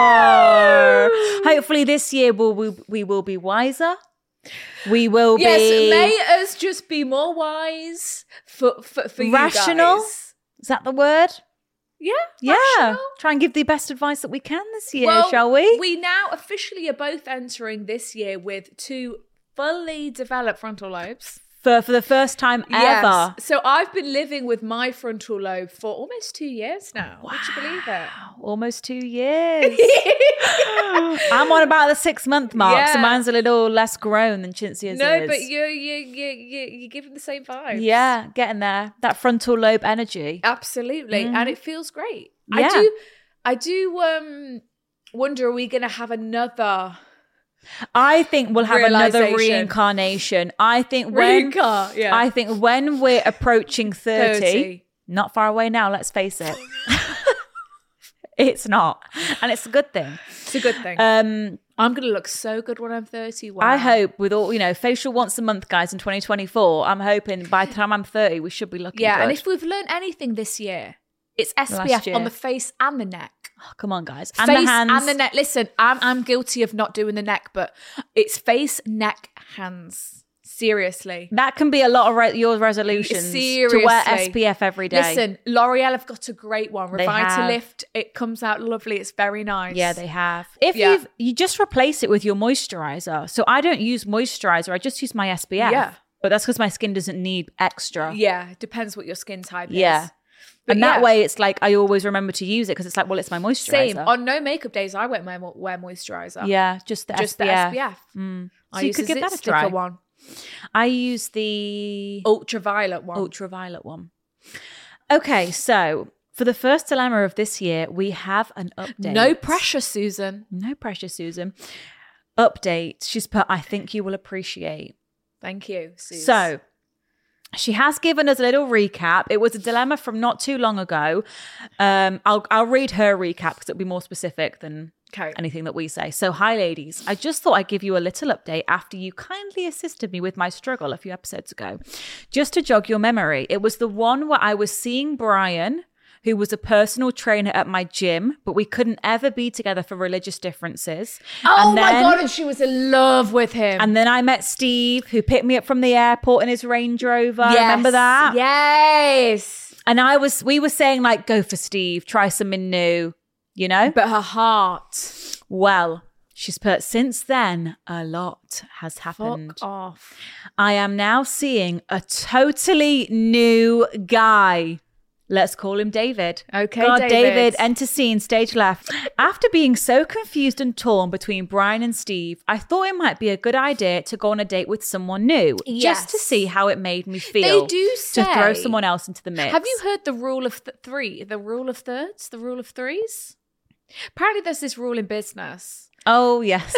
S7: Hopefully this year we'll, we, we will be wiser. We will
S6: Yes,
S7: be
S6: may us just be more wise for for, for you
S7: rational.
S6: guys.
S7: Is that the word?
S6: Yeah,
S7: Yeah.
S6: rational.
S7: Try and give the best advice that we can this year,
S6: Well,
S7: shall we?
S6: We now officially are both entering this year with two fully developed frontal lobes.
S7: For for the first time ever.
S6: Yes. So I've been living with my frontal lobe for almost two years now. Would you believe it?
S7: Almost two years. I'm on about the six month mark, so
S6: Yeah.
S7: mine's a little less grown than Cinzia's
S6: No,
S7: is.
S6: but you you you you you're giving the same vibe.
S7: Yeah, getting there. That frontal lobe energy.
S6: Absolutely. And it feels great. I
S7: Yeah.
S6: do I do um wonder, are we gonna have another
S7: I think we'll have another
S6: Realisation.
S7: reincarnation. I think when
S6: Reincar- yeah.
S7: I think when we're approaching thirty,
S6: thirty.
S7: not far away now, let's face it. It's not. And it's a good thing.
S6: It's a good thing.
S7: Um
S6: I'm gonna look so good when I'm thirty. Wow.
S7: I hope with all, you know, facial once a month, guys, in twenty twenty-four, I'm hoping by the time I'm thirty, we should be looking
S6: Yeah,
S7: good.
S6: and if we've learned anything this year, it's S P F
S7: Last year.
S6: on the face and the neck.
S7: Oh, come on, guys. And
S6: face
S7: the hands.
S6: and the neck. Listen, I'm I'm guilty of not doing the neck, but it's face, neck, hands. Seriously.
S7: That can be a lot of re- your resolutions
S6: Seriously.
S7: to wear S P F every day.
S6: Listen, L'Oreal have got a great one.
S7: They have.
S6: Revitalift. It comes out lovely. It's very nice.
S7: Yeah, they have. If
S6: Yeah.
S7: you've you just replace it with your moisturizer. So I don't use moisturizer. I just use my S P F.
S6: Yeah.
S7: But that's because my skin doesn't need extra.
S6: Yeah, it depends what your skin type
S7: Yeah.
S6: is. But
S7: and that
S6: yeah.
S7: way, it's like I always remember to use it because it's like, well, it's my moisturizer.
S6: Same. On no makeup days, I won't wear, wear moisturizer.
S7: Yeah, just the
S6: Just
S7: S P F.
S6: the S P F.
S7: Mm.
S6: I
S7: So you
S6: use
S7: could
S6: the
S7: give that a
S6: Zit Sticker
S7: try.
S6: one.
S7: I use the
S6: Ultraviolet one.
S7: ultraviolet one. Okay, so for the first dilemma of this year, we have an update.
S6: No pressure, Susan.
S7: No pressure, Susan. Update. She's put, I think you will appreciate.
S6: Thank you, Susan.
S7: So she has given us a little recap. It was a dilemma from not too long ago. Um, I'll I'll read her recap because it'll be more specific than
S6: Okay.
S7: anything that we say. So, hi ladies. I just thought I'd give you a little update after you kindly assisted me with my struggle a few episodes ago. Just to jog your memory, it was the one where I was seeing Brian, who was a personal trainer at my gym, but we couldn't ever be together for religious differences.
S6: Oh
S7: And
S6: my
S7: then-
S6: God, and she was in love with him.
S7: And then I met Steve, who picked me up from the airport in his Range Rover. Remember that?
S6: Yes.
S7: And I was, we were saying like, go for Steve, try something new, you know?
S6: But her heart.
S7: Well, she's put, since then, a lot has happened.
S6: Fuck off.
S7: I am now seeing a totally new guy. Let's call him David.
S6: Okay,
S7: God,
S6: David.
S7: David, enter scene, stage left. After being so confused and torn between Brian and Steve, I thought it might be a good idea to go on a date with someone new,
S6: Yes.
S7: just to see how it made me feel.
S6: They do
S7: to throw
S6: say-
S7: someone else into the mix.
S6: Have you heard the rule of th- three? The rule of thirds? The rule of threes? Apparently there's this rule in business.
S7: Oh, yes.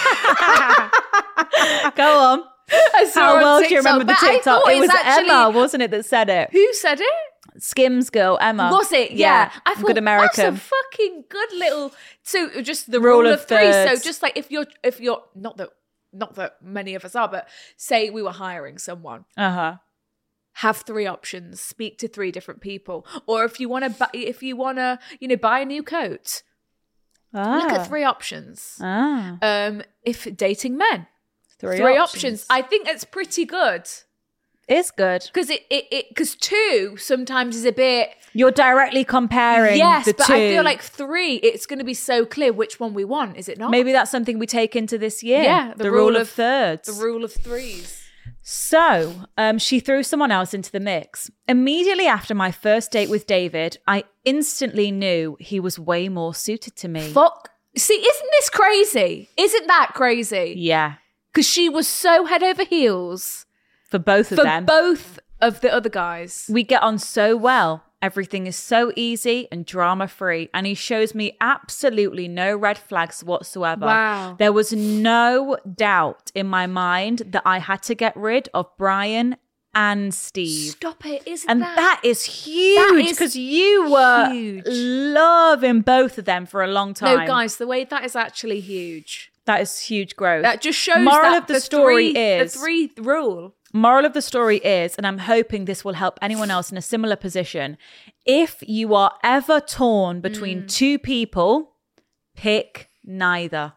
S7: Go on.
S6: I saw
S7: How
S6: on
S7: well do you
S6: TikTok,
S7: remember the
S6: but I
S7: TikTok?
S6: thought
S7: It was
S6: actually-
S7: Emma, wasn't it, that said it?
S6: Who said it?
S7: Skims girl, Emma.
S6: Was it? Yeah. I thought
S7: good American.
S6: that's a fucking good little. So just the
S7: Rule
S6: rule,
S7: of
S6: of, three.
S7: thirds.
S6: So just like if you're, if you're not that, not that many of us are, but say we were hiring someone,
S7: Uh-huh.
S6: have three options, speak to three different people, or if you want to, buy, if you want to, you know, buy a new coat,
S7: Ah.
S6: look at three options.
S7: Ah.
S6: Um, if dating men,
S7: Three,
S6: three
S7: options.
S6: options. I think that's pretty good.
S7: It's good.
S6: Because it, it, it, because two sometimes is a bit.
S7: You're directly comparing
S6: Yes,
S7: the
S6: but
S7: two.
S6: I feel like three, it's going to be so clear which one we want, is it not?
S7: Maybe that's something we take into this year.
S6: Yeah,
S7: the, rule, of thirds.
S6: The rule of threes.
S7: So, um, she threw someone else into the mix. Immediately after my first date with David, I instantly knew he was way more suited to me.
S6: Fuck. See, isn't this crazy? Isn't that crazy?
S7: Yeah,
S6: Because she was so head over heels
S7: for both of
S6: for
S7: them.
S6: both of the other guys.
S7: We get on so well. Everything is so easy and drama free. And he shows me absolutely no red flags whatsoever.
S6: Wow.
S7: There was no doubt in my mind that I had to get rid of Brian and Steve.
S6: Stop it, isn't
S7: And
S6: that?
S7: that is huge
S6: is
S7: because you were
S6: huge.
S7: loving both of them for a long time.
S6: No, guys, the way that is actually huge.
S7: That is huge growth.
S6: That just shows
S7: Moral
S6: that
S7: of the, story
S6: three,
S7: is
S6: the three rule.
S7: Moral of the story is, and I'm hoping this will help anyone else in a similar position, if you are ever torn between
S6: Mm.
S7: two people, pick neither.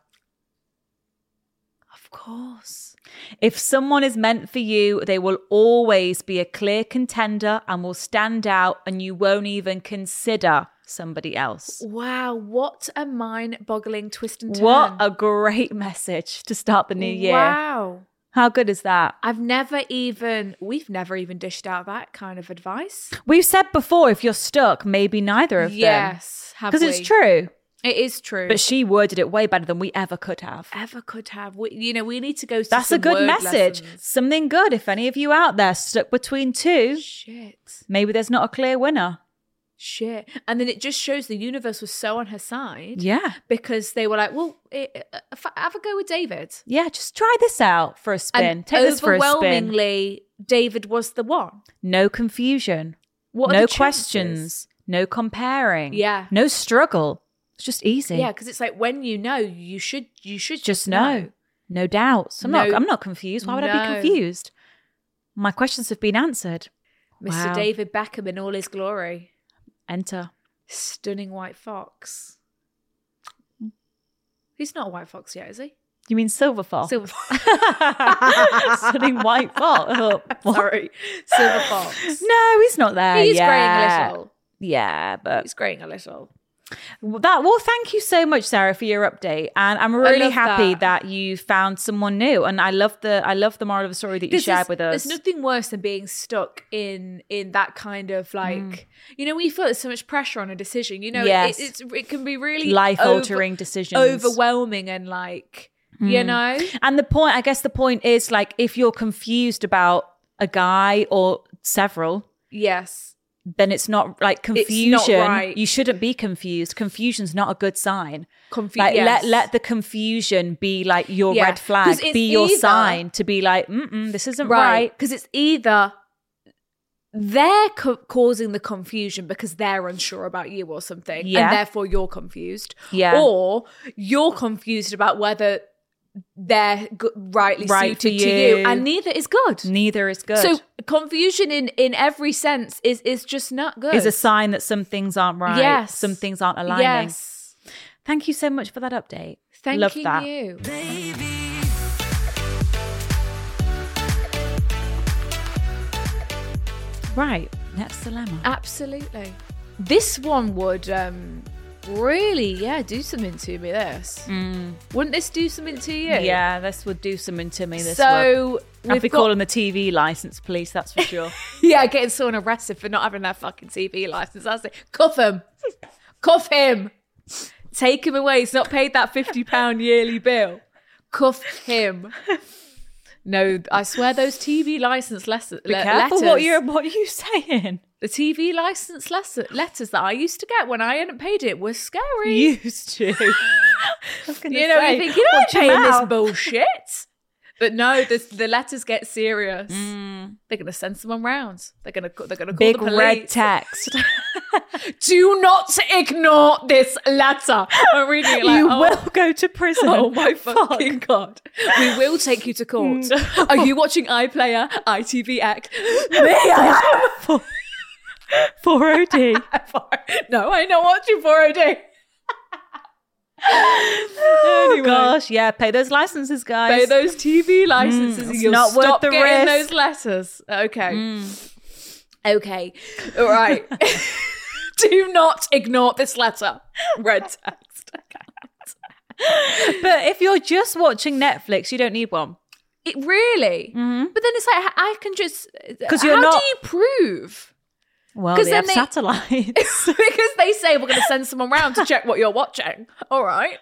S6: Of course.
S7: If someone is meant for you, they will always be a clear contender and will stand out, and you won't even consider somebody else.
S6: Wow, what a mind-boggling twist and turn.
S7: What a great message to start the new year.
S6: Wow.
S7: How good is that?
S6: I've never even, we've never even dished out that kind of advice.
S7: We've said before, if you're stuck, maybe neither of them.
S6: Yes, have
S7: Because
S6: we?
S7: it's true.
S6: It is true.
S7: But she worded it way better than we ever could have.
S6: ever could have. We, you know, we need to go to
S7: That's a
S6: some
S7: good
S6: word
S7: message.
S6: lessons.
S7: Something good. If any of you out there stuck between two,
S6: Shit.
S7: maybe there's not a clear winner.
S6: Shit. And then it just shows the universe was so on her side.
S7: Yeah.
S6: Because they were like, well, it, uh, f- have a go with David.
S7: Yeah, just try this out for a spin.
S6: And
S7: Take this for a spin.
S6: overwhelmingly, David was the one.
S7: No confusion.
S6: What are
S7: no
S6: the chances?
S7: questions. No comparing.
S6: Yeah.
S7: No struggle. It's just easy.
S6: Yeah, because it's like when you know, you should you should
S7: Just
S6: just
S7: know.
S6: know.
S7: No doubts. I'm
S6: No-
S7: not I'm not confused. Why would I
S6: No.
S7: be confused? My questions have been answered.
S6: Mister
S7: Wow.
S6: David Beckham in all his glory.
S7: Enter.
S6: Stunning white fox. He's not a white fox yet, is he?
S7: You mean silver fox?
S6: Silver
S7: Stunning white fox. Oh, what?
S6: Sorry. Silver fox.
S7: No, he's not there
S6: He's
S7: yet.
S6: greying a little.
S7: Yeah, but
S6: He's greying a little.
S7: that. Well, thank you so much, Sarah, for your update, and I'm really
S6: love
S7: happy
S6: that.
S7: that. you found someone new. And I love the I love the moral of the story that you
S6: There's-
S7: shared with us.
S6: There's nothing worse than being stuck in in that kind of like,
S7: Mm.
S6: you know, we feel there's so much pressure on a decision. You know,
S7: Yes.
S6: it, it's it can be really
S7: Life-altering
S6: over-
S7: decisions.
S6: overwhelming, and like, you
S7: Mm.
S6: know,
S7: And the point, I guess, the point is like if you're confused about a guy or several,
S6: yes,
S7: then it's not like
S6: not
S7: confusion.
S6: right.
S7: You shouldn't be confused. Confusion's not a good sign.
S6: Confu-
S7: Like
S6: yes.
S7: let let the confusion be like your
S6: Yeah.
S7: red
S6: 'Cause
S7: flag,
S6: it's
S7: be your
S6: either-
S7: sign to be like, mm this isn't
S6: right,
S7: right.
S6: because it's either they're co- causing the confusion because they're unsure about you or something,
S7: Yeah.
S6: and therefore you're confused,
S7: Yeah.
S6: or you're confused about whether they're g- rightly
S7: Right
S6: suited
S7: for
S6: to you,
S7: you.
S6: and neither is good.
S7: Neither is good.
S6: So confusion in in every sense is is just not good.
S7: is a sign that some things aren't right.
S6: Yes.
S7: Some things aren't aligning.
S6: Yes.
S7: Thank you so much for that update.
S6: Thank
S7: Love that.
S6: you.
S7: Right. Next dilemma.
S6: Absolutely. This one would um really, yeah, do something to me, this. Wouldn't this do something to you?
S7: Yeah, this would do something to me. This
S6: so
S7: would. I'd
S6: we've
S7: be
S6: got-
S7: calling the T V license police, that's for sure.
S6: Yeah, getting someone arrested for not having their fucking T V license. That's it. Cuff him. Cuff him. Take him away. He's not paid that fifty pounds yearly bill. Cuff him. No, I swear those T V license les-
S7: Be
S6: le-
S7: careful
S6: letters.
S7: what you're what are you saying?
S6: The T V license les- letters that I used to get when I hadn't paid it were scary.
S7: Used to. I was gonna
S6: You know,
S7: say,
S6: you think, you're not
S7: watch 'em
S6: paying this
S7: out.
S6: bullshit. But no, the, the letters get serious.
S7: Mm.
S6: They're going to send someone round. They're going to they're going to call
S7: Big
S6: the police.
S7: red text.
S6: Do not ignore this letter. I'm reading it like,
S7: you
S6: oh,
S7: will go to prison.
S6: oh my fucking God. We will take you to court. Are you watching iPlayer, I T V X? Me, I am.
S7: four O D.
S6: No, I'm not watching four O D.
S7: Oh
S6: Anyway.
S7: gosh, yeah, pay those licenses, guys.
S6: Pay those T V licenses.
S7: Mm,
S6: and
S7: it's
S6: you'll
S7: not worth
S6: stop
S7: the
S6: getting
S7: risk.
S6: those letters. Okay. Okay. All right. Do not ignore this letter. Red text.
S7: But if you're just watching Netflix, you don't need one.
S6: It really?
S7: Mhm.
S6: But then it's like, I can just...
S7: 'Cause you're
S6: how
S7: not-
S6: do you prove?
S7: Well,
S6: 'Cause
S7: they
S6: then
S7: have
S6: they-
S7: satellites.
S6: Because they say we're going to send someone round to check what you're watching. All right.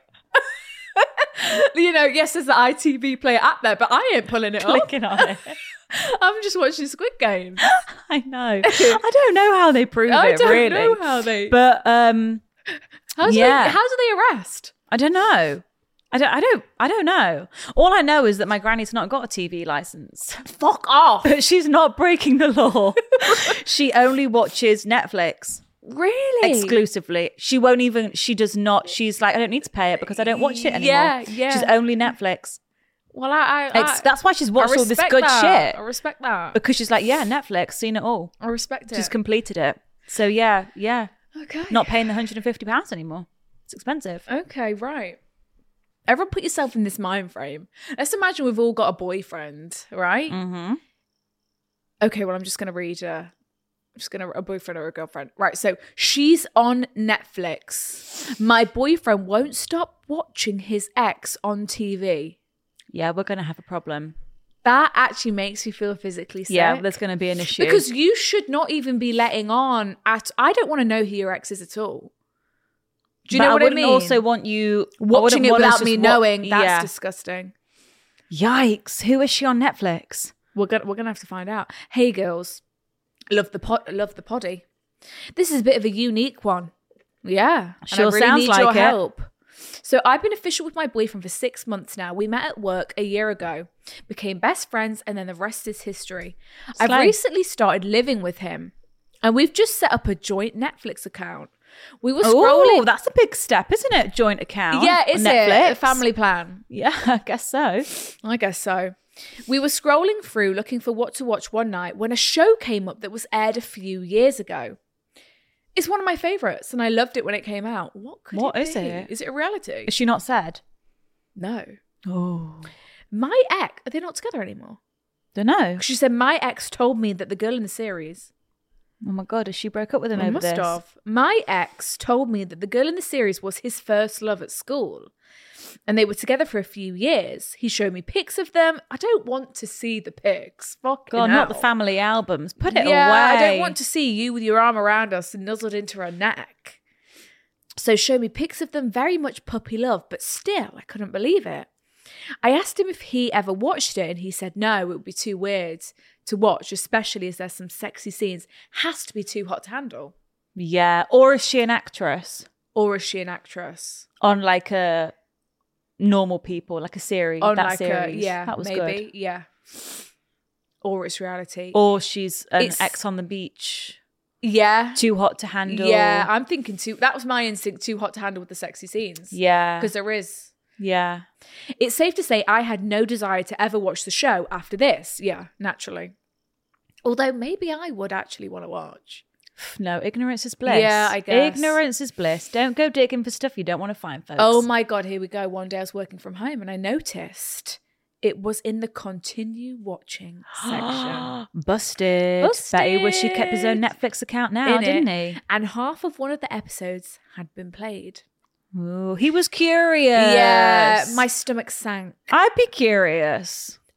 S6: You know, yes, there's the I T V Player app there, but I ain't pulling it up.
S7: Clicking on it.
S6: I'm just watching Squid Games.
S7: I know. I don't know how they prove
S6: I
S7: it,
S6: don't
S7: really.
S6: know how they...
S7: But um,
S6: how do
S7: yeah.
S6: they, how do they arrest?
S7: I don't know. I don't. I don't. I don't know. All I know is that my granny's not got a T V license.
S6: Fuck off.
S7: But she's not breaking the law. She only watches Netflix.
S6: Really?
S7: Exclusively. She won't even, she does not, she's like, I don't need to pay it because I don't watch it anymore.
S6: Yeah, yeah.
S7: She's only Netflix.
S6: Well, I... I,
S7: Ex-
S6: I
S7: that's why she's
S6: I
S7: watched all this
S6: respect
S7: good
S6: that.
S7: shit.
S6: I respect that.
S7: Because she's like, yeah, Netflix, seen it all.
S6: I respect it.
S7: She's completed it. So yeah, yeah.
S6: Okay.
S7: Not paying the one hundred fifty pounds anymore. It's expensive.
S6: Okay, right. Everyone put yourself in this mind frame. Let's imagine we've all got a boyfriend, right?
S7: Mm-hmm.
S6: Okay, well, I'm just going to read a... I'm just going to... A boyfriend or a girlfriend. Right, so she's on Netflix. My boyfriend won't stop watching his ex on T V.
S7: Yeah, we're going to have a problem.
S6: That actually makes me feel physically sick.
S7: Yeah, there's going to be an issue.
S6: Because you should not even be letting on at... I don't want to know who your ex is at all. Do you
S7: But
S6: know what I
S7: wouldn't
S6: mean?
S7: also want you... I
S6: Watching
S7: wouldn't
S6: it
S7: want us
S6: without me
S7: just wa-
S6: knowing, that's
S7: yeah.
S6: disgusting.
S7: Yikes. Who is she on Netflix?
S6: We're gonna we're gonna have to find out. Hey girls, love the pod, love the poddy. This is a bit of a unique one. Yeah, and
S7: Sure
S6: I really
S7: sounds
S6: need
S7: like
S6: your
S7: it.
S6: help. So I've been official with my boyfriend for six months now. We met at work a year ago, became best friends, and then the rest is history. I've
S7: Slay.
S6: recently started living with him, and we've just set up a joint Netflix account. We were scrolling.
S7: Oh, that's a big step, isn't it? Joint account.
S6: yeah,
S7: on
S6: is
S7: Netflix.
S6: it a family plan?
S7: Yeah, I guess so.
S6: I guess so. We were scrolling through looking for what to watch one night when a show came up that was aired a few years ago. It's one of my favourites and I loved it when it came out. What could
S7: What
S6: it
S7: is
S6: be?
S7: it?
S6: Is it a reality?
S7: Is she not said?
S6: No.
S7: Oh.
S6: My ex, are they not together anymore?
S7: Don't know.
S6: She said, my ex told me that the girl in the series...
S7: Oh my God, has she broke up with him
S6: I
S7: over
S6: must
S7: this?
S6: have. My ex told me that the girl in the series was his first love at school. And they were together for a few years. He showed me pics of them. I don't want to see the pics. Fucking
S7: God, not the
S6: hell.
S7: family albums. Put it
S6: yeah,
S7: away.
S6: I don't want to see you with your arm around us and nuzzled into her neck. So show me pics of them, very much puppy love, but still, I couldn't believe it. I asked him if he ever watched it, and he said no, it would be too weird to watch, especially as there's some sexy scenes. Has to be too hot to handle.
S7: Yeah. Or is she an actress
S6: Or is she an actress?
S7: on like a normal people, like a series?
S6: On
S7: that
S6: like
S7: series.
S6: a, yeah,
S7: that was
S6: maybe,
S7: good.
S6: yeah. Or it's reality.
S7: Or she's an
S6: It's-
S7: ex on the beach.
S6: yeah.
S7: Too hot to handle.
S6: Yeah, I'm thinking too, that was my instinct, too hot to handle with the sexy scenes.
S7: Yeah.
S6: Because there is.
S7: Yeah.
S6: It's safe to say I had no desire to ever watch the show after this. Yeah, naturally. Although maybe I would actually want to watch.
S7: No, ignorance is bliss.
S6: Yeah, I guess.
S7: Ignorance is bliss. Don't go digging for stuff you don't want to find, folks.
S6: Oh my God, here we go. One day I was working from home and I noticed it was in the continue watching section.
S7: Busted.
S6: Busted.
S7: Bet he wish he kept his own Netflix account now,
S6: In
S7: didn't
S6: it.
S7: he?
S6: And half of one of the episodes had been played.
S7: Ooh, he was curious.
S6: Yeah, my stomach sank.
S7: I'd be curious.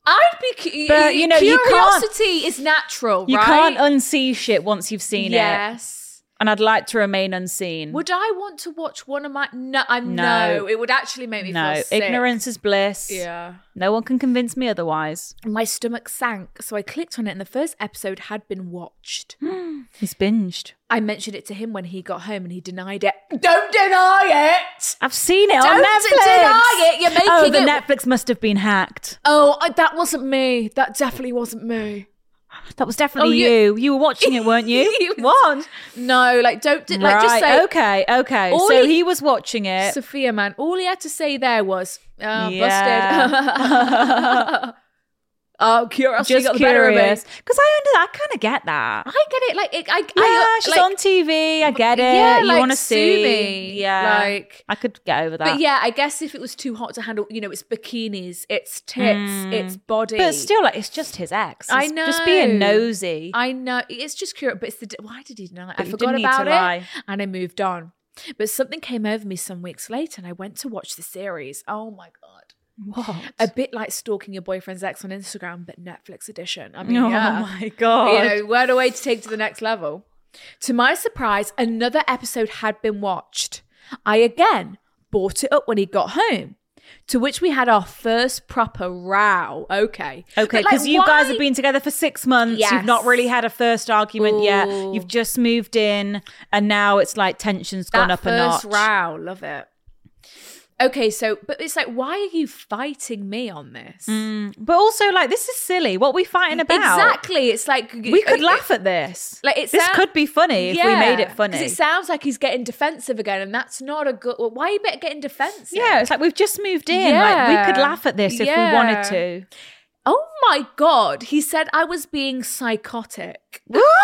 S6: I'd be, cu-
S7: But, you know, you can't-
S6: curiosity is natural,
S7: You
S6: right?
S7: can't unsee shit once you've seen it.
S6: Yes.
S7: And I'd like to remain unseen.
S6: Would I want to watch one of my? No, I
S7: No.
S6: know it would actually make me
S7: no,
S6: feel sick.
S7: ignorance is bliss.
S6: Yeah.
S7: No one can convince me otherwise.
S6: My stomach sank, so I clicked on it, and the first episode had been watched.
S7: He's binged.
S6: I mentioned it to him when he got home, and he denied it. Don't deny it.
S7: I've seen it
S6: Don't
S7: on Netflix.
S6: deny it. You're making
S7: oh, the
S6: it.
S7: Netflix must have been hacked.
S6: Oh, I- that wasn't me. That definitely wasn't me.
S7: That was definitely
S6: Oh, you-
S7: you. You were watching it, weren't you?
S6: He was-
S7: What?
S6: No, like don't like
S7: right.
S6: just say
S7: okay, okay.
S6: All
S7: So
S6: he-
S7: he was watching it.
S6: Sophia, man. All he had to say there was, oh,
S7: Yeah.
S6: busted. Oh, curiosity
S7: Just
S6: got the better of me.
S7: curious. Because I under I kind of get that.
S6: I get it. Like, it, I,
S7: Yeah,
S6: I,
S7: she's
S6: like,
S7: on T V. I get it.
S6: Yeah,
S7: you
S6: like,
S7: want to
S6: sue
S7: see
S6: me.
S7: Yeah,
S6: Like-
S7: I could get over that.
S6: But yeah, I guess if it was too hot to handle, you know, it's bikinis, it's tits, it's body.
S7: Mm. But still, like, it's just his ex.
S6: I
S7: It's
S6: know.
S7: Just being nosy.
S6: I know. It's just curious. But it's the, why did he deny it? I
S7: But you
S6: forgot
S7: didn't need
S6: about
S7: to
S6: it.
S7: lie.
S6: And I moved on. But something came over me some weeks later and I went to watch the series. Oh my God.
S7: What?
S6: A bit like stalking your boyfriend's ex on Instagram, but Netflix edition. I mean,
S7: Oh
S6: yeah.
S7: my God.
S6: You know, what a way to take to the next level. To my surprise, another episode had been watched. I again brought it up when he got home, to which we had our first proper row. Okay.
S7: Okay,
S6: But, like,
S7: because you guys
S6: why-
S7: have been together for six months.
S6: Yes.
S7: You've not really had a first argument yet.
S6: Ooh.
S7: You've just moved in, and now it's like tension's gone
S6: that
S7: up a notch.
S6: first row, love it. Okay, so, but it's like, why are you fighting me on this?
S7: But also, like, this is silly. What are we fighting about?
S6: Exactly. It's like
S7: We could
S6: uh,
S7: laugh at this.
S6: Like, it
S7: this
S6: sound-
S7: could be funny if we made it funny.
S6: Because it sounds like he's getting defensive again, and that's not a good. Why are you getting defensive?
S7: Yeah, it's like we've just moved in. Like, we could
S6: Yeah.
S7: laugh at this if
S6: Yeah.
S7: we wanted to.
S6: Oh my God. He said I was being psychotic.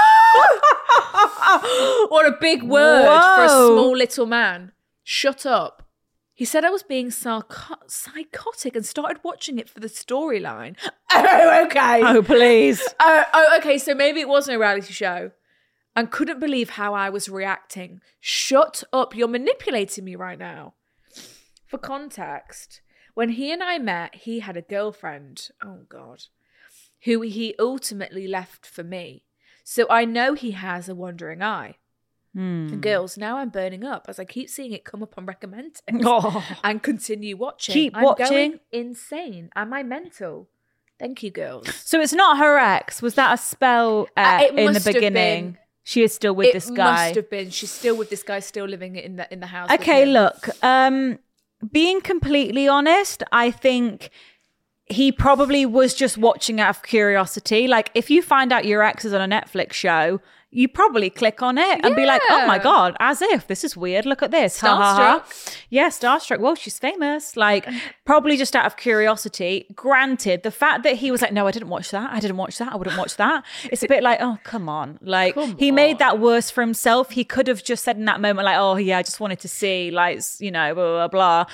S6: What a big word for a
S7: Whoa.
S6: small little man. Shut up. He said I was being sarco- psychotic and started watching it for the storyline. Oh, okay.
S7: Oh, please.
S6: Oh, oh, okay. So maybe it wasn't a reality show. And couldn't believe how I was reacting. Shut up. You're manipulating me right now. For context, when he and I met, he had a girlfriend. Oh, God. Who he ultimately left for me. So I know he has a wandering eye.
S7: Hmm.
S6: And girls, now I'm burning up as I keep seeing it come up on recommended
S7: Oh.
S6: and continue watching.
S7: Keep
S6: I'm
S7: watching.
S6: going insane. Am I mental? Thank you, girls.
S7: So it's not her ex. Was that a spell uh,
S6: Uh, it
S7: in the
S6: must have
S7: beginning?
S6: been.
S7: She is still with
S6: it
S7: this guy.
S6: must have been. She's still with this guy, still living in the in the house. with
S7: Okay,
S6: him.
S7: look. Um, being completely honest, I think he probably was just watching out of curiosity. Like, if you find out your ex is on a Netflix show, you probably click on it and be like, oh my
S6: Yeah.
S7: God, as if this is weird. Look at this. Ha, ha, ha.
S6: Starstruck.
S7: Yeah, starstruck. Well, she's famous. Like, probably just out of curiosity. Granted, the fact that he was like, no, I didn't watch that. I didn't watch that. I wouldn't watch that. It's a bit like, oh, come on. Like,
S6: Come
S7: he made
S6: on.
S7: that worse for himself. He could have just said in that moment, like, oh, yeah, I just wanted to see, like, you know, blah, blah, blah.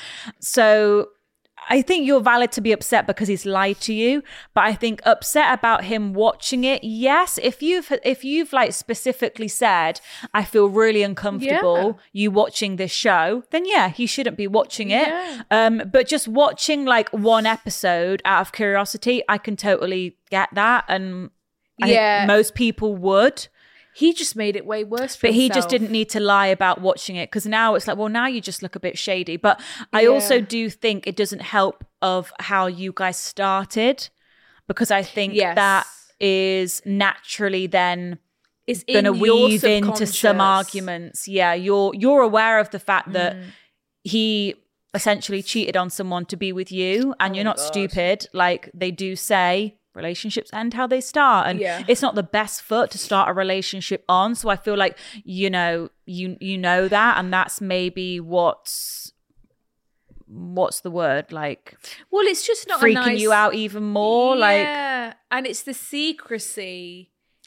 S7: So I think you're valid to be upset because he's lied to you, but I think upset about him watching it. Yes, if you've if you've like specifically said, I feel really uncomfortable
S6: Yeah.
S7: you watching this show, then yeah, he shouldn't be watching it.
S6: Yeah.
S7: Um, but just watching like one episode out of curiosity, I can totally get that, and I
S6: Yeah.
S7: think most people would.
S6: He just made it way worse for
S7: But he
S6: himself.
S7: just didn't need to lie about watching it, because now it's like, well, now you just look a bit shady. But I
S6: Yeah.
S7: also do think it doesn't help of how you guys started, because I think
S6: Yes.
S7: that is naturally then
S6: It's
S7: going to
S6: in your
S7: weave into some
S6: subconscious.
S7: arguments. Yeah, you're you're aware of the fact that
S6: Mm.
S7: he essentially cheated on someone to be with you, and
S6: Oh
S7: you're
S6: my
S7: not
S6: God.
S7: stupid. Like they do say, relationships end how they start, and
S6: Yeah.
S7: it's not the best foot to start a relationship on. So I feel like, you know, you you know that, and that's maybe what's what's the word, like
S6: Well, it's just not
S7: freaking
S6: a nice...
S7: you out even more. Like
S6: Yeah, and it's the secrecy.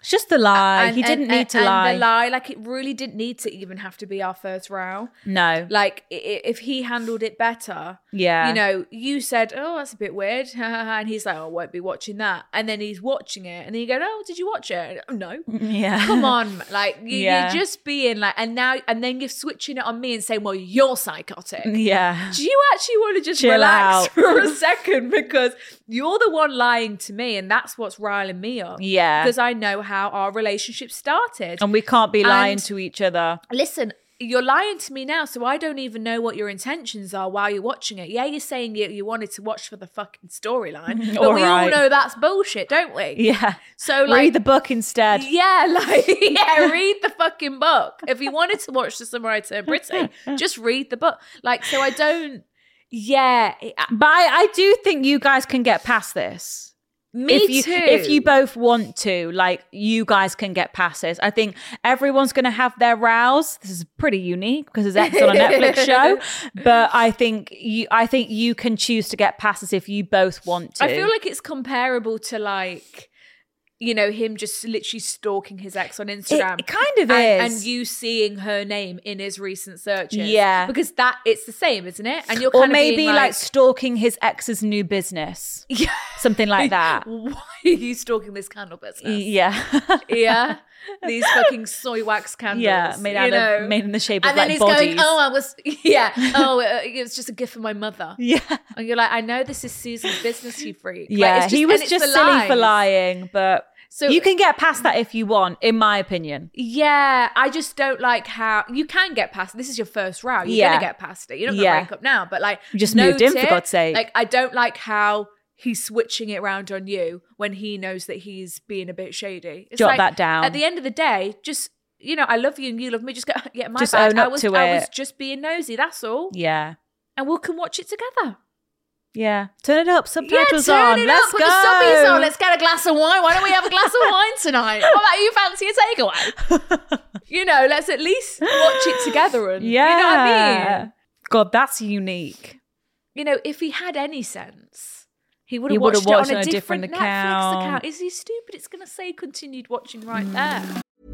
S7: It's just the lie.
S6: And-
S7: he didn't
S6: and-
S7: need
S6: and-
S7: to
S6: and
S7: lie.
S6: the lie, like it really didn't need to even have to be our first row.
S7: No.
S6: Like i- i- if he handled it better,
S7: Yeah.
S6: you know, you said, "Oh, that's a bit weird," and he's like, "Oh, I won't be watching that," and then he's watching it, and then you go, "Oh, did you watch it?" Oh, no.
S7: Yeah.
S6: Come on, like you,
S7: Yeah.
S6: you're just being like, and now, and then you're switching it on me and saying, "Well, you're psychotic."
S7: Yeah.
S6: Do you actually want to just
S7: Chill
S6: relax
S7: out.
S6: for a second? Because you're the one lying to me, and that's what's riling me up.
S7: Yeah.
S6: Because I know how our relationship started.
S7: And we can't be lying
S6: And-
S7: to each other.
S6: Listen, you're lying to me now, so I don't even know what your intentions are while you're watching it. Yeah, you're saying you, you wanted to watch for the fucking storyline, but
S7: All
S6: we all
S7: right.
S6: know that's bullshit, don't we?
S7: Yeah.
S6: So like,
S7: Read the book instead.
S6: yeah, like yeah, read the fucking book. If you wanted to watch The Summer I Turned Pretty, just read the book. Like, so I don't. Yeah, it-
S7: But I, I do think you guys can get past this.
S6: me
S7: if you
S6: too.
S7: if you both want to, like, you guys can get past this. I think everyone's going to have their rows. This is pretty unique because it's X on a Netflix show, but I think you I think you can choose to get past this if you both want to.
S6: I feel like it's comparable to like, you know, him just literally stalking his ex on Instagram.
S7: It kind of
S6: and,
S7: is.
S6: and you seeing her name in his recent searches.
S7: Yeah.
S6: because that it's the same, isn't it? And you're
S7: or
S6: kind of
S7: maybe
S6: being
S7: like,
S6: like,
S7: stalking his ex's new business,
S6: yeah.
S7: something like that.
S6: Why are you stalking this candle business?
S7: Yeah,
S6: Yeah, these fucking soy wax candles.
S7: yeah, made out
S6: you know?
S7: of made in the shape of
S6: And then
S7: like
S6: he's
S7: bodies.
S6: going, oh, I was, yeah, oh, uh, it was just a gift for my mother.
S7: yeah,
S6: And you're like, I know this is Susan's business, you freak. Like,
S7: yeah.
S6: it's
S7: he
S6: and
S7: was
S6: it's
S7: just
S6: the
S7: silly for
S6: lies.
S7: lying, but
S6: So
S7: you can get past that if you want, in my opinion.
S6: Yeah, I just don't like how you can get past. This is your first row. You're
S7: Yeah.
S6: gonna get past it. You're not gonna
S7: Yeah.
S6: break up now, but like
S7: You just
S6: note
S7: moved in, for
S6: it.
S7: God's sake.
S6: Like I don't like how he's switching it around on you when he knows that he's being a bit shady. It's
S7: Jot
S6: like,
S7: that down.
S6: At the end of the day, just you know, I love you and you love me. Just go, yeah, my
S7: Just
S6: bad.
S7: own
S6: I
S7: up
S6: was,
S7: to
S6: I was
S7: it.
S6: just being nosy. That's all.
S7: Yeah,
S6: And we can watch it together.
S7: yeah. Turn it up. Subtitles
S6: yeah, turn
S7: on.
S6: it
S7: Let's
S6: up. Put
S7: go.
S6: the subbies on. Let's get a glass of wine. Why don't we have a glass of wine tonight? What about you fancy a takeaway? You know, let's at least watch it together. And
S7: Yeah.
S6: you know what I mean?
S7: God, that's unique.
S6: You know, if he had any sense, he would
S7: He
S6: have
S7: would
S6: watched
S7: have
S6: it
S7: watched
S6: on a,
S7: on a
S6: different,
S7: different
S6: Netflix
S7: account.
S6: account. Is he stupid? It's going to say continued watching right there.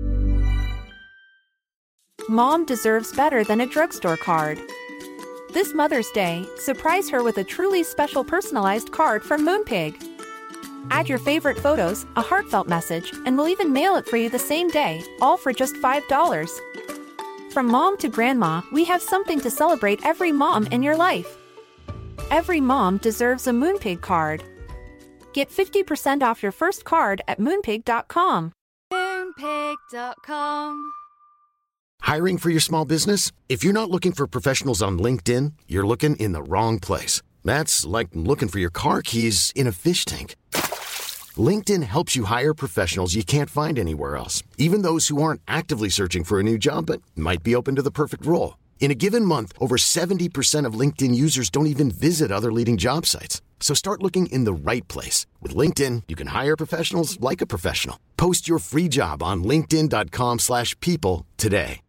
S10: Mom deserves better than a drugstore card. This Mother's Day, surprise her with a truly special personalized card from Moonpig. Add your favorite photos, a heartfelt message, and we'll even mail it for you the same day, all for just five dollars. From mom to grandma, we have something to celebrate every mom in your life. Every mom deserves a Moonpig card. Get fifty percent off your first card at moonpig dot com.
S5: Moonpig dot com.
S2: Hiring for your small business? If you're not looking for professionals on LinkedIn, you're looking in the wrong place. That's like looking for your car keys in a fish tank. LinkedIn helps you hire professionals you can't find anywhere else, even those who aren't actively searching for a new job but might be open to the perfect role. In a given month, over seventy percent of LinkedIn users don't even visit other leading job sites. So start looking in the right place. With LinkedIn, you can hire professionals like a professional. Post your free job on linkedin dot com slash people today.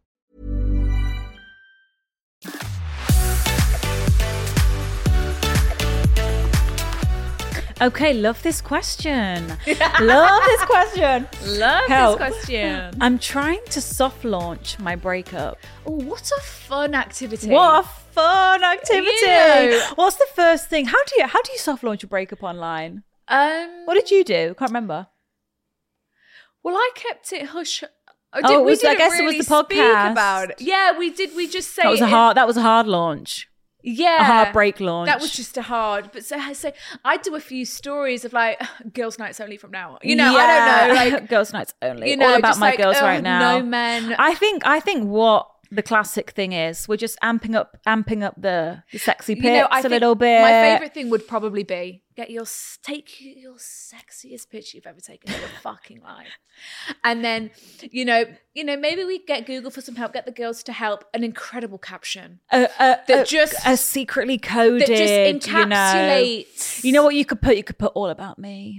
S7: Okay, love this question. Love this question.
S6: Love
S7: Help.
S6: this question.
S7: I'm trying to soft launch my breakup.
S6: Oh, what a fun activity.
S7: What a fun activity.
S6: You know.
S7: What's the first thing? How do you how do you soft launch a breakup online?
S6: Um,
S7: What did you do? Can't remember.
S6: Well, I kept it hush. Oh,
S7: Oh, it
S6: we
S7: was- I
S6: didn't
S7: guess it was
S6: really
S7: the
S6: speak
S7: podcast.
S6: about it. Yeah, we did. We just say
S7: That was a
S6: it-
S7: hard that was a hard launch.
S6: Yeah,
S7: A hard break launch.
S6: That was just a hard. But so, so I do a few stories of like girls' nights only from now on. You know, I don't know, like
S7: girls' nights only.
S6: you know,
S7: All about
S6: just
S7: my
S6: like,
S7: girls
S6: oh,
S7: right now.
S6: No men.
S7: I think I think what the classic thing is, we're just amping up amping up the, the sexy pics
S6: you know, I
S7: a
S6: think
S7: little bit.
S6: My favorite thing would probably be get your take your sexiest picture you've ever taken in your fucking life, and then you know, you know, maybe we get Google for some help, get the girls to help. An incredible caption
S7: Uh, uh,
S6: that
S7: uh,
S6: just
S7: a secretly coded,
S6: that just
S7: you know.
S6: encapsulates.
S7: You know what you could put? You could put all about me.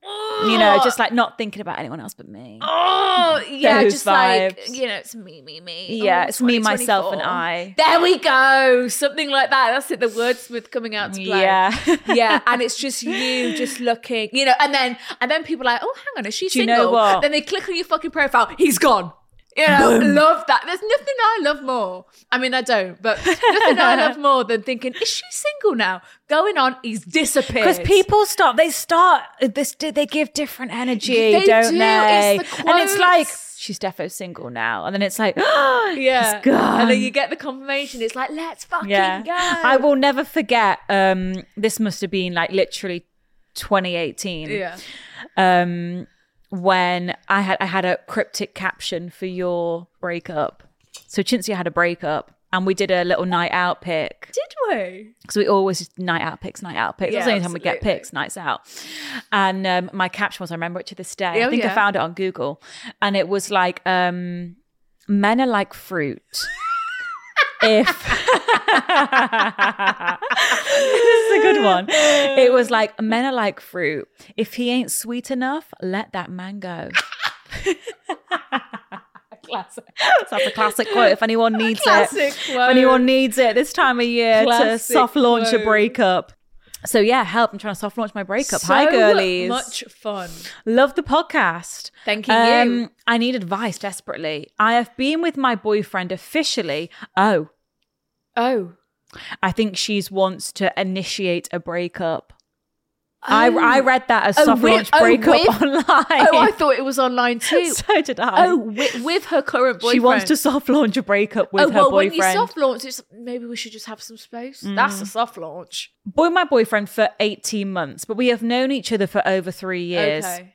S7: You know, just like not thinking about anyone else but me.
S6: Oh, yeah,
S7: Those
S6: just like,
S7: vibes.
S6: you know, it's me, me, me.
S7: Yeah,
S6: Oh,
S7: it's me, myself, and
S6: twenty twenty-four.
S7: I.
S6: There we go. Something like that. That's it. The wordsmith coming out to play.
S7: Yeah.
S6: Yeah. And it's just you just looking, you know, and then and then people are like, oh, hang on, is she
S7: Do you
S6: single?
S7: know what?
S6: Then they click on your fucking profile. He's gone. You know, love that. There's nothing I love more. I mean, I don't, but nothing I love more than thinking, is she single now? Going on, he's disappeared.
S7: Because people start, they start, this, they give different energy,
S6: They
S7: don't
S6: do.
S7: they?
S6: It's the
S7: and it's like,
S6: quotes.
S7: she's defo single now. And then it's like, oh,
S6: Yeah.
S7: he's gone.
S6: And then you get the confirmation. It's like, let's fucking
S7: Yeah.
S6: go.
S7: I will never forget, um, this must have been like literally twenty eighteen.
S6: Yeah.
S7: Um, when I had I had a cryptic caption for your breakup. So Chintzy had a breakup and we did a little night out pic.
S6: Did we?
S7: Because we always just night out pics, night out pics. That's the
S6: Yeah,
S7: only time we get
S6: absolutely.
S7: pics, nights out. And um, my caption was, I remember it to this day.
S6: Oh,
S7: I think
S6: yeah.
S7: I found it on Google. And it was like, um, men are like fruit. If this is a good one. It was like, men are like fruit. If he ain't sweet enough, let that man go. Classic. That's a classic quote if anyone needs
S6: Classic
S7: it.
S6: quote.
S7: If anyone needs it this time of year to
S6: Classic
S7: soft launch a
S6: quote.
S7: breakup. So yeah, help. I'm trying to soft launch my breakup.
S6: So
S7: Hi, girlies.
S6: much fun.
S7: Love the podcast.
S6: Thank you, you.
S7: I need advice desperately. I have been with my boyfriend officially. Oh,
S6: Oh.
S7: I think she's wants to initiate a breakup. I
S6: Oh.
S7: I read that as
S6: Oh,
S7: soft
S6: with-
S7: launch
S6: oh,
S7: breakup
S6: with-
S7: online.
S6: Oh, I thought it was online too.
S7: So did I.
S6: Oh, with, with her current boyfriend.
S7: She wants to soft launch a breakup with
S6: oh,
S7: her
S6: well,
S7: boyfriend.
S6: when you soft launch, it's maybe we should just have some space. That's a soft launch.
S7: Boy, my boyfriend for eighteen months, but we have known each other for over three years.
S6: Okay.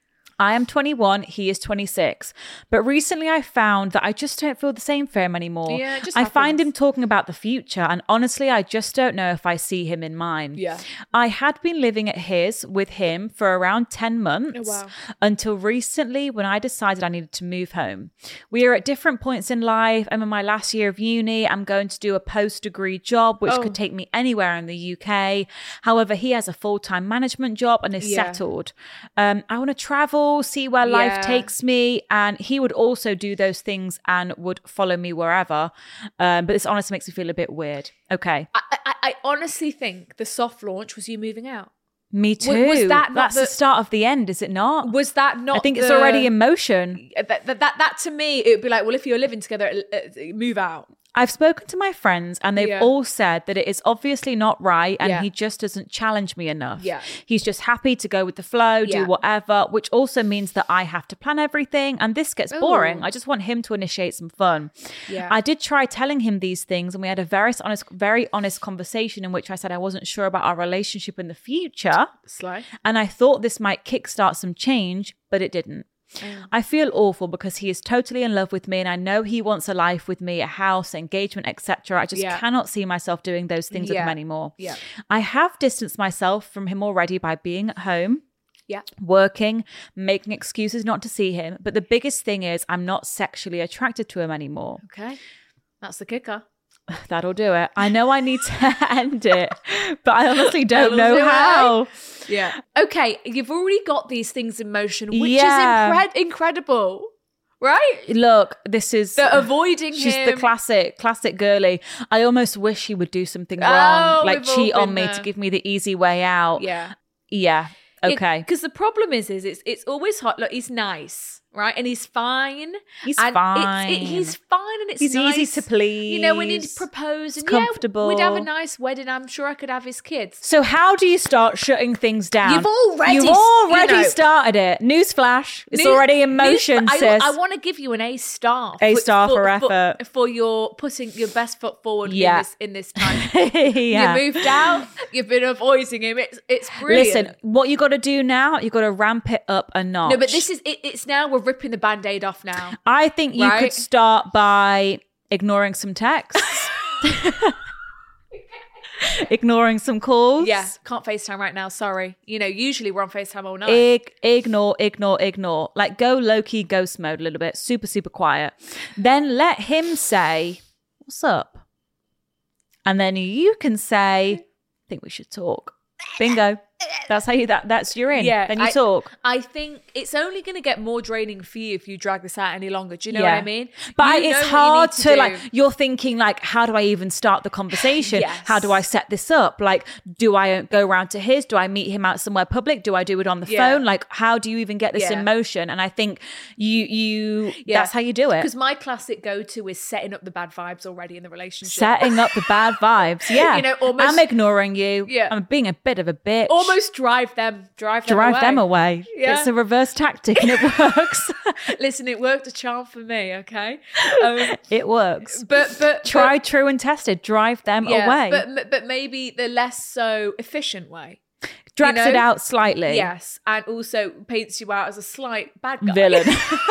S7: I am twenty-one, he is twenty-six. But recently I found that I just don't feel the same for him anymore.
S6: Yeah, it just
S7: I find
S6: happens.
S7: him talking about the future, and honestly, I just don't know if I see him in mine.
S6: Yeah.
S7: I had been living at his with him for around ten months
S6: Oh, wow.
S7: until recently when I decided I needed to move home. We are at different points in life. I'm in my last year of uni. I'm going to do a post-degree job, which
S6: Oh.
S7: could take me anywhere in the U K. However, he has a full-time management job and is
S6: Yeah.
S7: settled. Um, I want to travel, see where life
S6: Yeah.
S7: takes me, and he would also do those things and would follow me wherever. Um, but this honestly makes me feel a bit weird. Okay,
S6: I, I, I honestly think the soft launch was you moving out.
S7: me too.
S6: was that not
S7: That's the,
S6: the-
S7: start of the end, is it not?
S6: Was that not
S7: I think it's
S6: the-
S7: already in motion.
S6: That, that, that, that to me, it would be like, well, if you're living together, uh, move out.
S7: I've spoken to my friends and they've
S6: Yeah.
S7: all said that it is obviously not right and
S6: Yeah.
S7: he just doesn't challenge me enough.
S6: Yeah.
S7: He's just happy to go with the flow, do
S6: Yeah.
S7: whatever, which also means that I have to plan everything and this gets boring.
S6: Ooh.
S7: I just want him to initiate some fun.
S6: Yeah.
S7: I did try telling him these things and we had a very honest, very honest conversation in which I said I wasn't sure about our relationship in the future.
S6: Sly.
S7: And I thought this might kickstart some change, but it didn't. I feel awful because he is totally in love with me and I know he wants a life with me, a house, engagement, et cetera. I just
S6: Yeah.
S7: cannot see myself doing those things with him
S6: Yeah.
S7: anymore.
S6: Yeah.
S7: I have distanced myself from him already by being at home,
S6: Yeah.
S7: working, making excuses not to see him. But the biggest thing is I'm not sexually attracted to him anymore.
S6: Okay. That's the kicker.
S7: That'll do it. I know I need to end it, but I honestly don't
S6: That'll
S7: know
S6: do it.
S7: how.
S6: Yeah. Okay. You've already got these things in motion, which
S7: Yeah.
S6: is impre- incredible. Right?
S7: Look, this is
S6: The avoiding
S7: She's
S6: him.
S7: the classic, classic girly. I almost wish he would do something
S6: Oh,
S7: wrong, like
S6: we've all
S7: cheat on
S6: been
S7: me
S6: there.
S7: to give me the easy way out.
S6: Yeah.
S7: Yeah. Okay.
S6: Because the problem is, is it's it's always hot. Look, he's nice, right? And he's fine.
S7: He's
S6: and
S7: fine.
S6: It's, it, he's fine, and it's
S7: He's easy
S6: nice.
S7: to please.
S6: You know, when he'd propose,
S7: It's
S6: and yeah,
S7: comfortable.
S6: we'd have a nice wedding. I'm sure I could have his kids.
S7: So how do you start shutting things down?
S6: You've already-
S7: You've already
S6: you know-
S7: started it. Newsflash. It's
S6: News-
S7: already in
S6: news-
S7: motion,
S6: I,
S7: sis.
S6: I want to give you an A star.
S7: A star for effort.
S6: for your putting your best foot forward
S7: Yeah.
S6: in this in this time.
S7: yeah.
S6: You moved out. You've been avoiding him. It's it's brilliant.
S7: Listen, what you got to do now, you got to ramp it up a notch.
S6: No, but this is it, it's now we're ripping the band-aid off now.
S7: I think you
S6: Right?
S7: could start by ignoring some texts. Ignoring some calls.
S6: Yeah, can't FaceTime right now. Sorry. You know, usually we're on FaceTime all night.
S7: Ig- ignore, ignore, ignore. Like go low-key ghost mode a little bit. Super, super quiet. Then let him say, what's up? And then you can say, I think we should talk. Bingo. That's how you, that, that's you're in.
S6: Yeah,
S7: Then you
S6: I,
S7: talk.
S6: I think it's only going to get more draining for you if you drag this out any longer. Do you know
S7: Yeah.
S6: what I mean?
S7: But
S6: You
S7: it's
S6: know what you
S7: hard
S6: need
S7: to,
S6: do.
S7: like, you're thinking like, how do I even start the conversation?
S6: Yes.
S7: How do I set this up? Like, do I go round to his? Do I meet him out somewhere public? Do I do it on the
S6: Yeah.
S7: phone? Like, how do you even get this
S6: Yeah.
S7: in motion? And I think you, you,
S6: Yeah.
S7: that's how you do it.
S6: Because my classic go-to is setting up the bad vibes already in the relationship.
S7: Setting up the bad vibes. Yeah.
S6: You know, almost-
S7: I'm ignoring you.
S6: Yeah.
S7: I'm being a bit of a bitch.
S6: Almost drive them, drive them
S7: drive
S6: away.
S7: them away.
S6: Yeah.
S7: It's a reverse tactic and it works.
S6: Listen, it worked a charm for me, okay? Um,
S7: It works.
S6: but but
S7: Tried,
S6: but,
S7: true, and tested. Drive them
S6: yeah,
S7: away.
S6: But but maybe the less so efficient way.
S7: Drags
S6: you know?
S7: it out slightly.
S6: Yes, and also paints you out as a slight bad guy.
S7: Villain.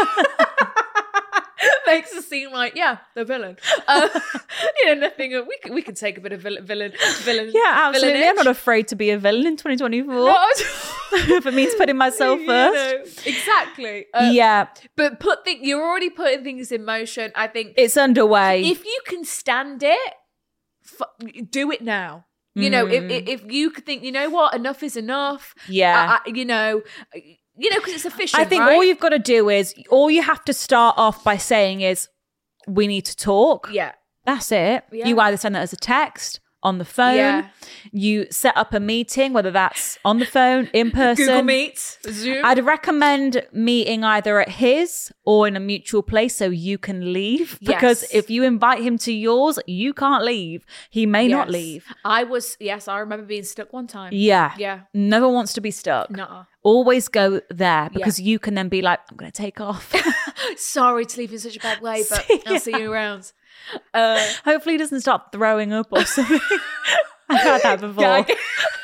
S6: Makes it seem like, yeah, the villain. Uh, you know, nothing. We can, we can take a bit of villain, villain, villain.
S7: Yeah, absolutely. I'm
S6: villainage.
S7: not afraid to be a villain in twenty twenty-four.
S6: Not-
S7: If it means putting myself
S6: You
S7: first.
S6: know, exactly. Uh,
S7: Yeah,
S6: But put thing, you're already putting things in motion. I think
S7: it's underway.
S6: if you can stand it, f- do it now. You know, if, if if you could think, you know what, enough is enough.
S7: Yeah.
S6: I, I, you know, you know, because it's efficient.
S7: I think
S6: right?
S7: all you've got to do is, all you have to start off by saying is, we need to talk.
S6: yeah.
S7: That's it.
S6: Yeah.
S7: You either send that as a text, on the phone.
S6: Yeah.
S7: You set up a meeting, whether that's on the phone, in person.
S6: Google Meet, Zoom.
S7: I'd recommend meeting either at his or in a mutual place so you can leave. Because
S6: Yes.
S7: if you invite him to yours, you can't leave. He may not
S6: Yes.
S7: leave.
S6: I was, yes, I remember being stuck one time.
S7: Yeah.
S6: Yeah.
S7: No one wants to be stuck.
S6: Nuh-uh.
S7: Always go there because you can then be like, I'm going to take off.
S6: Sorry to leave in such a bad way, but
S7: See
S6: I'll
S7: ya.
S6: see you around. Uh,
S7: Hopefully he doesn't start throwing up or something. I've had that before.
S6: Gag.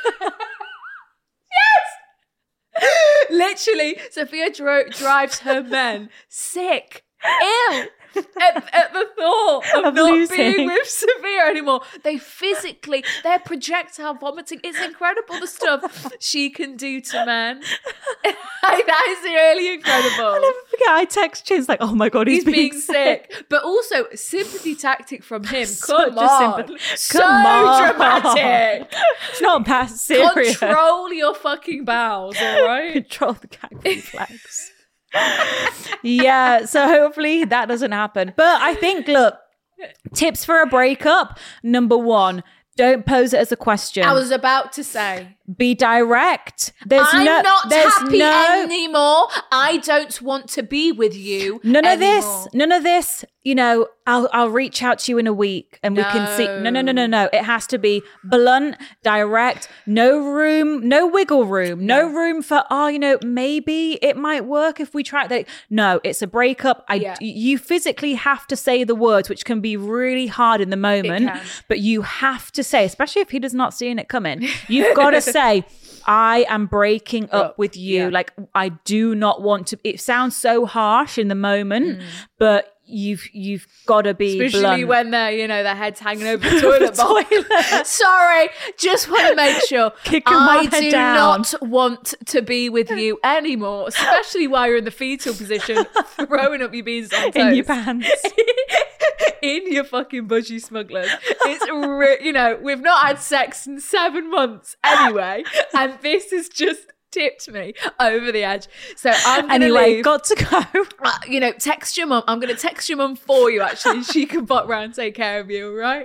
S6: Yes! Literally, Sophia dro- drives her men sick, ill. At, at the thought of,
S7: Of
S6: not
S7: losing.
S6: being with Sophia anymore. They physically, they're projectile vomiting. It's incredible the stuff she can do to men. Like, that is really incredible.
S7: I'll never forget, I text Chin's like, oh my God, he's,
S6: He's being sick. But also, sympathy tactic from him.
S7: Such
S6: Come
S7: a
S6: on.
S7: sympathy-
S6: So
S7: Come on.
S6: dramatic.
S7: It's not that serious.
S6: Control your fucking bowels, all right?
S7: Control the gag reflex. Yeah, so hopefully that doesn't happen. But I think, look, tips for a breakup. Number one, don't pose it as a question.
S6: I was about to say.
S7: Be direct. There's
S6: I'm
S7: no,
S6: not
S7: there's
S6: happy
S7: no,
S6: anymore. I don't want to be with you.
S7: None of
S6: anymore.
S7: this, none of this, you know, I'll I'll reach out to you in a week and we can see. No, no, no, no, no. It has to be blunt, direct, no room, no wiggle room, no room for, oh, you know, maybe it might work if we try that. No, it's a breakup. I
S6: Yeah.
S7: you physically have to say the words, which can be really hard in the moment,
S6: can.
S7: but you have to say, especially if he does not seeing it coming. You've got to say, I am breaking up
S6: Up,
S7: with you.
S6: yeah.
S7: Like, I do not want to. It sounds so harsh in the moment, but you've you've got to be
S6: Especially
S7: blunt.
S6: when they're, you know, their head's hanging over the toilet bowl.
S7: toilet.
S6: Sorry, just want to make sure.
S7: Kicking my
S6: I
S7: head
S6: do
S7: down.
S6: not want to be with you anymore, especially while you're in the fetal position, throwing up your beans on toast.
S7: in your pants.
S6: In your fucking budgie smugglers. It's, re- you know, we've not had sex in seven months anyway, and this has just tipped me over the edge. So I'm going to
S7: Anyway,
S6: leave.
S7: got to go.
S6: Uh, you know, text your mum. I'm going to text your mum for you, actually. She can pop round and take care of you, all right?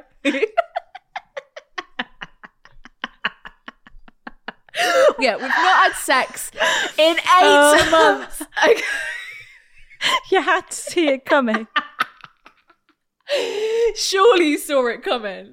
S6: Yeah, we've not had sex in eight
S7: Oh.
S6: months. Okay.
S7: You had to see it coming.
S6: Surely you saw it coming.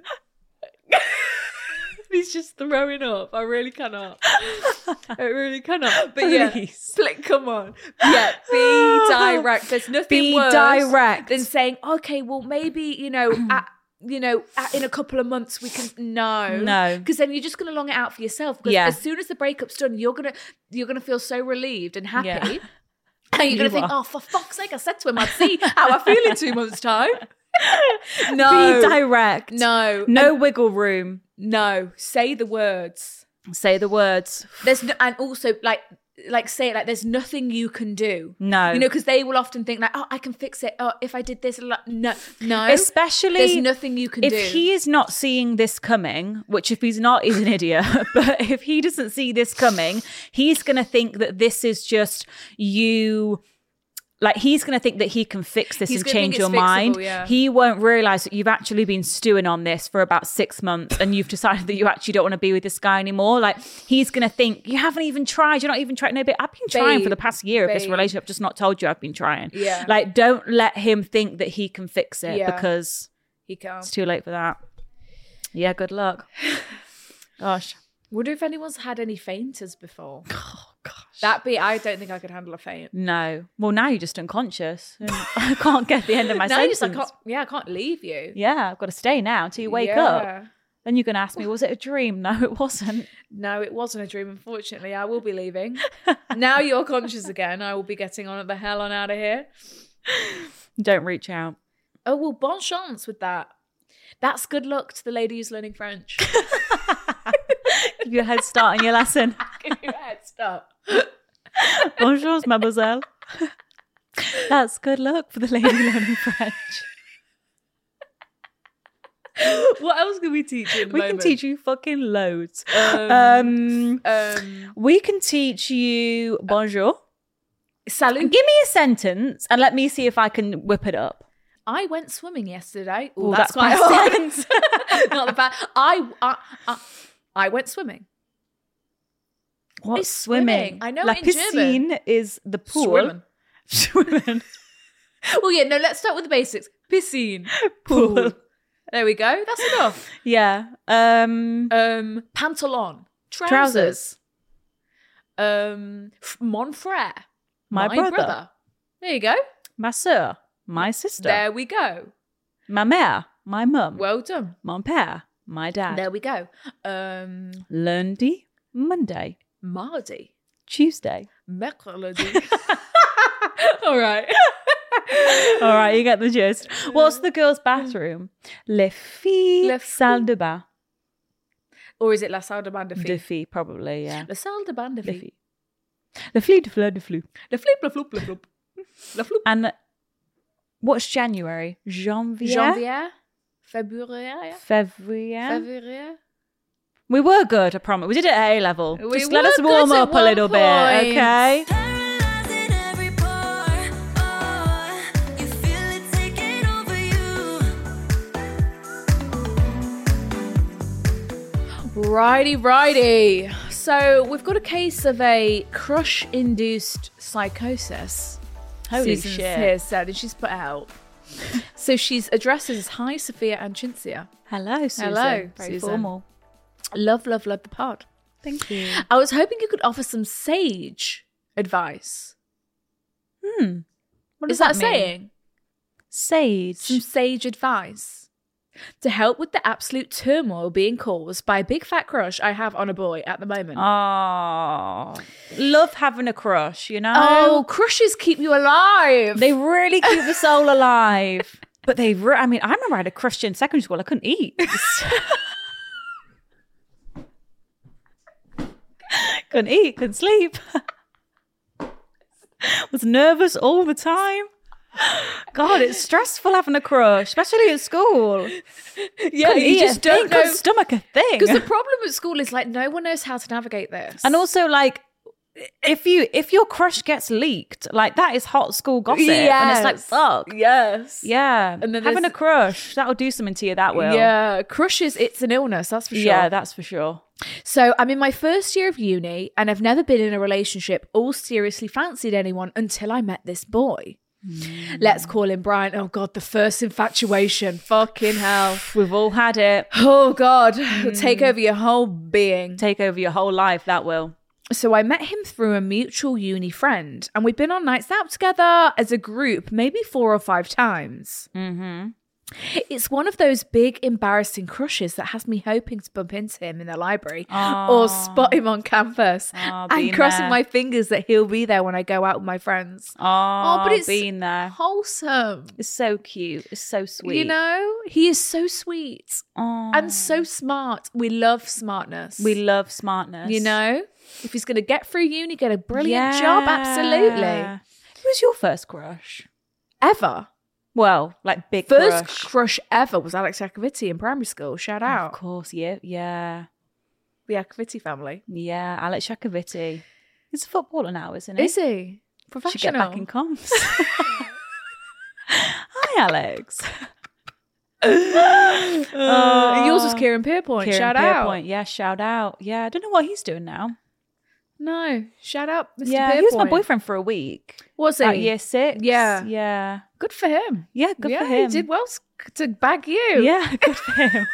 S6: He's just throwing up. I really cannot. I really cannot. But yeah,
S7: Please.
S6: pl- come on. Yeah, be direct. There's nothing
S7: Be
S6: worse
S7: direct.
S6: than saying, okay, well, maybe, you know, at, you know, at, in a couple of months we can. No,
S7: No.
S6: because then you're just going to long it out for yourself. Because
S7: Yeah.
S6: as soon as the breakup's done, you're gonna you're gonna feel so relieved and happy.
S7: Yeah.
S6: And you're going
S7: You
S6: to think,
S7: are.
S6: oh, for fuck's sake, I said to him, I'd see how I feel in two months' time. No.
S7: Be direct.
S6: No.
S7: No wiggle room.
S6: No. Say the words.
S7: Say the words.
S6: There's no, and also, like, like say it like there's nothing you can do.
S7: No.
S6: You know, because they will often think like, oh, I can fix it. Oh, if I did this, no, no.
S7: Especially
S6: there's nothing you can
S7: if
S6: do.
S7: If he is not seeing this coming, which if he's not, he's an idiot. But if he doesn't see this coming, he's going to think that this is just you. Like, he's going to think that he can fix this
S6: He's
S7: and
S6: gonna think
S7: change
S6: it's
S7: your
S6: fixable,
S7: mind.
S6: yeah.
S7: He won't realize that you've actually been stewing on this for about six months and you've decided that you actually don't want to be with this guy anymore. Like, he's going to think, you haven't even tried. You're not even trying. No, but I've been trying
S6: Babe,
S7: for the past year of this
S6: babe.
S7: relationship. I've just not told you I've been trying.
S6: Yeah.
S7: Like, don't let him think that he can fix it
S6: Yeah.
S7: because
S6: He can't.
S7: it's too late for that. Yeah, good luck. Gosh.
S6: Wonder if anyone's had any fainters before.
S7: Oh, gosh.
S6: That be, I don't think I could handle a faint.
S7: No. Well, now you're just unconscious. And I can't get the end of my
S6: Now you
S7: sentence.
S6: just, I can't, yeah, I can't leave you.
S7: Yeah, I've got to stay now until you wake
S6: Yeah.
S7: up. Then you're going to ask me, was it a dream? No, it wasn't.
S6: No, it wasn't a dream, unfortunately. I will be leaving. Now you're conscious again. I will be getting on the hell on out of here.
S7: Don't reach out.
S6: Oh, well, bon chance with that. That's good luck to the lady who's learning French.
S7: Give you a head start on your lesson.
S6: Give you a head start.
S7: Bonjour, mademoiselle. That's good luck for the lady learning French.
S6: What else can we teach you in the
S7: We
S6: moment?
S7: can teach you fucking loads.
S6: Um,
S7: Um,
S6: um,
S7: we can teach you bonjour.
S6: Salut.
S7: Give me a sentence and let me see if I can whip it up.
S6: I went swimming yesterday. Ooh,
S7: Ooh,
S6: that's,
S7: that's
S6: quite
S7: past
S6: hard.
S7: tense.
S6: Not the bad. I, I, I, I went swimming.
S7: What's
S6: It's
S7: swimming?
S6: swimming. I know
S7: La
S6: it in German.
S7: piscine is the pool.
S6: Swimming.
S7: Swimming.
S6: Well, yeah, no, let's start with the basics. Piscine.
S7: Pool.
S6: Pool. There we go. That's enough.
S7: Yeah. Um,
S6: Um, pantalon. Trousers.
S7: Trousers.
S6: Um, f- mon frère.
S7: My brother.
S6: There you go.
S7: ma soeur. My sister.
S6: There we go.
S7: Ma mère. My mum.
S6: Well done.
S7: Mon père. My dad.
S6: There we go. Um,
S7: Lundi. Monday.
S6: mardi.
S7: Tuesday.
S6: Mercredi. All right.
S7: All right, you get the gist. What's the girls' bathroom? Les filles.
S6: Les
S7: salle de bain.
S6: Or is it la salle de bain de
S7: De
S6: filles?
S7: filles, probably, yeah.
S6: La salle de bain de
S7: Les
S6: filles.
S7: filles. Les filles de fleur de flou.
S6: La flip, la floop, la floop. La floop.
S7: And what's January? Janvier?
S6: Janvier. February.
S7: February.
S6: February.
S7: We were good, I promise. We did it at A level.
S6: We
S7: Just let us
S6: were
S7: warm
S6: good at
S7: up a
S6: one
S7: little bit,
S6: point.
S7: okay?
S5: Paralyzing every pore. Oh, you feel it taking over you.
S6: Righty, righty. So we've got a case of a crush-induced psychosis.
S7: Holy
S6: Susan's
S7: shit.
S6: here said, and she's put out. So she's addressed as Hi, Sophia and Cinzia.
S7: Hello, Susan.
S6: Hello,
S7: Very
S6: Susan.
S7: formal.
S6: Love, love, love the pod.
S7: Thank you.
S6: I was hoping you could offer some sage advice.
S7: Hmm. What
S6: Is
S7: does
S6: that,
S7: that mean?
S6: saying?
S7: Sage.
S6: Some sage advice to help with the absolute turmoil being caused by a big fat crush I have on a boy at the moment.
S7: Oh, love having a crush, you know?
S6: Oh, crushes keep you alive.
S7: They really keep the soul alive. But they, re- I mean, I remember I had a crush in secondary school. I couldn't eat. couldn't eat, couldn't sleep. Was nervous all the time. God, it's stressful having a crush, especially at school.
S6: Yeah,
S7: Couldn't
S6: you
S7: eat
S6: just
S7: a
S6: don't
S7: thing, couldn't
S6: know.
S7: stomach a thing.
S6: Because the problem at school is like no one knows how to navigate this.
S7: And also, like, if you if your crush gets leaked, like that is hot school gossip, and it's like
S6: Yes.
S7: fuck,
S6: yes,
S7: yeah.
S6: And then
S7: having a
S6: there's-
S7: crush that'll do something to you. That will,
S6: yeah, crushes. It's an illness, that's for sure.
S7: yeah, that's for sure.
S6: So I'm in my first year of uni, and I've never been in a relationship or seriously fancied anyone until I met this boy.
S7: Mm.
S6: Let's call him Brian. Oh God, the first infatuation. Fucking hell.
S7: We've all had it.
S6: Oh God, it'll take over your whole being.
S7: Take over your whole life. That will.
S6: So I met him through a mutual uni friend, and we've been on nights out together as a group, maybe four or five times.
S7: Mm-hmm.
S6: It's one of those big embarrassing crushes that has me hoping to bump into him in the library
S7: Oh.
S6: or spot him on campus
S7: Oh,
S6: and
S7: been
S6: crossing
S7: there.
S6: my fingers that he'll be there when I go out with my friends.
S7: Oh,
S6: but it's
S7: been there.
S6: wholesome.
S7: It's so cute. It's so sweet.
S6: You know, he is so sweet
S7: Oh.
S6: and so smart. We love smartness.
S7: We love smartness.
S6: You know, if he's going to get through uni, get a brilliant job, absolutely.
S7: Who was your first crush?
S6: Ever.
S7: Well, like big
S6: First
S7: crush.
S6: crush ever was Alex Iacovitti in primary school. Shout out.
S7: Of course, yeah, yeah,
S6: The Iacovitti family.
S7: yeah. Alex Iacovitti. He's a footballer now, isn't he?
S6: Is he? Professional.
S7: Should get back in comms. Hi, Alex.
S6: Uh, yours was Kieran Pierpoint.
S7: Kieran
S6: shout
S7: Pierpoint.
S6: out.
S7: Yeah, shout out. Yeah, I don't know what he's doing now.
S6: No, shout out, Mister
S7: Yeah,
S6: Pierpoint.
S7: he was my boyfriend for a week.
S6: Was he?
S7: At year six.
S6: Yeah.
S7: Yeah.
S6: Good for him.
S7: Yeah, good
S6: yeah,
S7: for him.
S6: He did well s- to bag you.
S7: Yeah, good for him.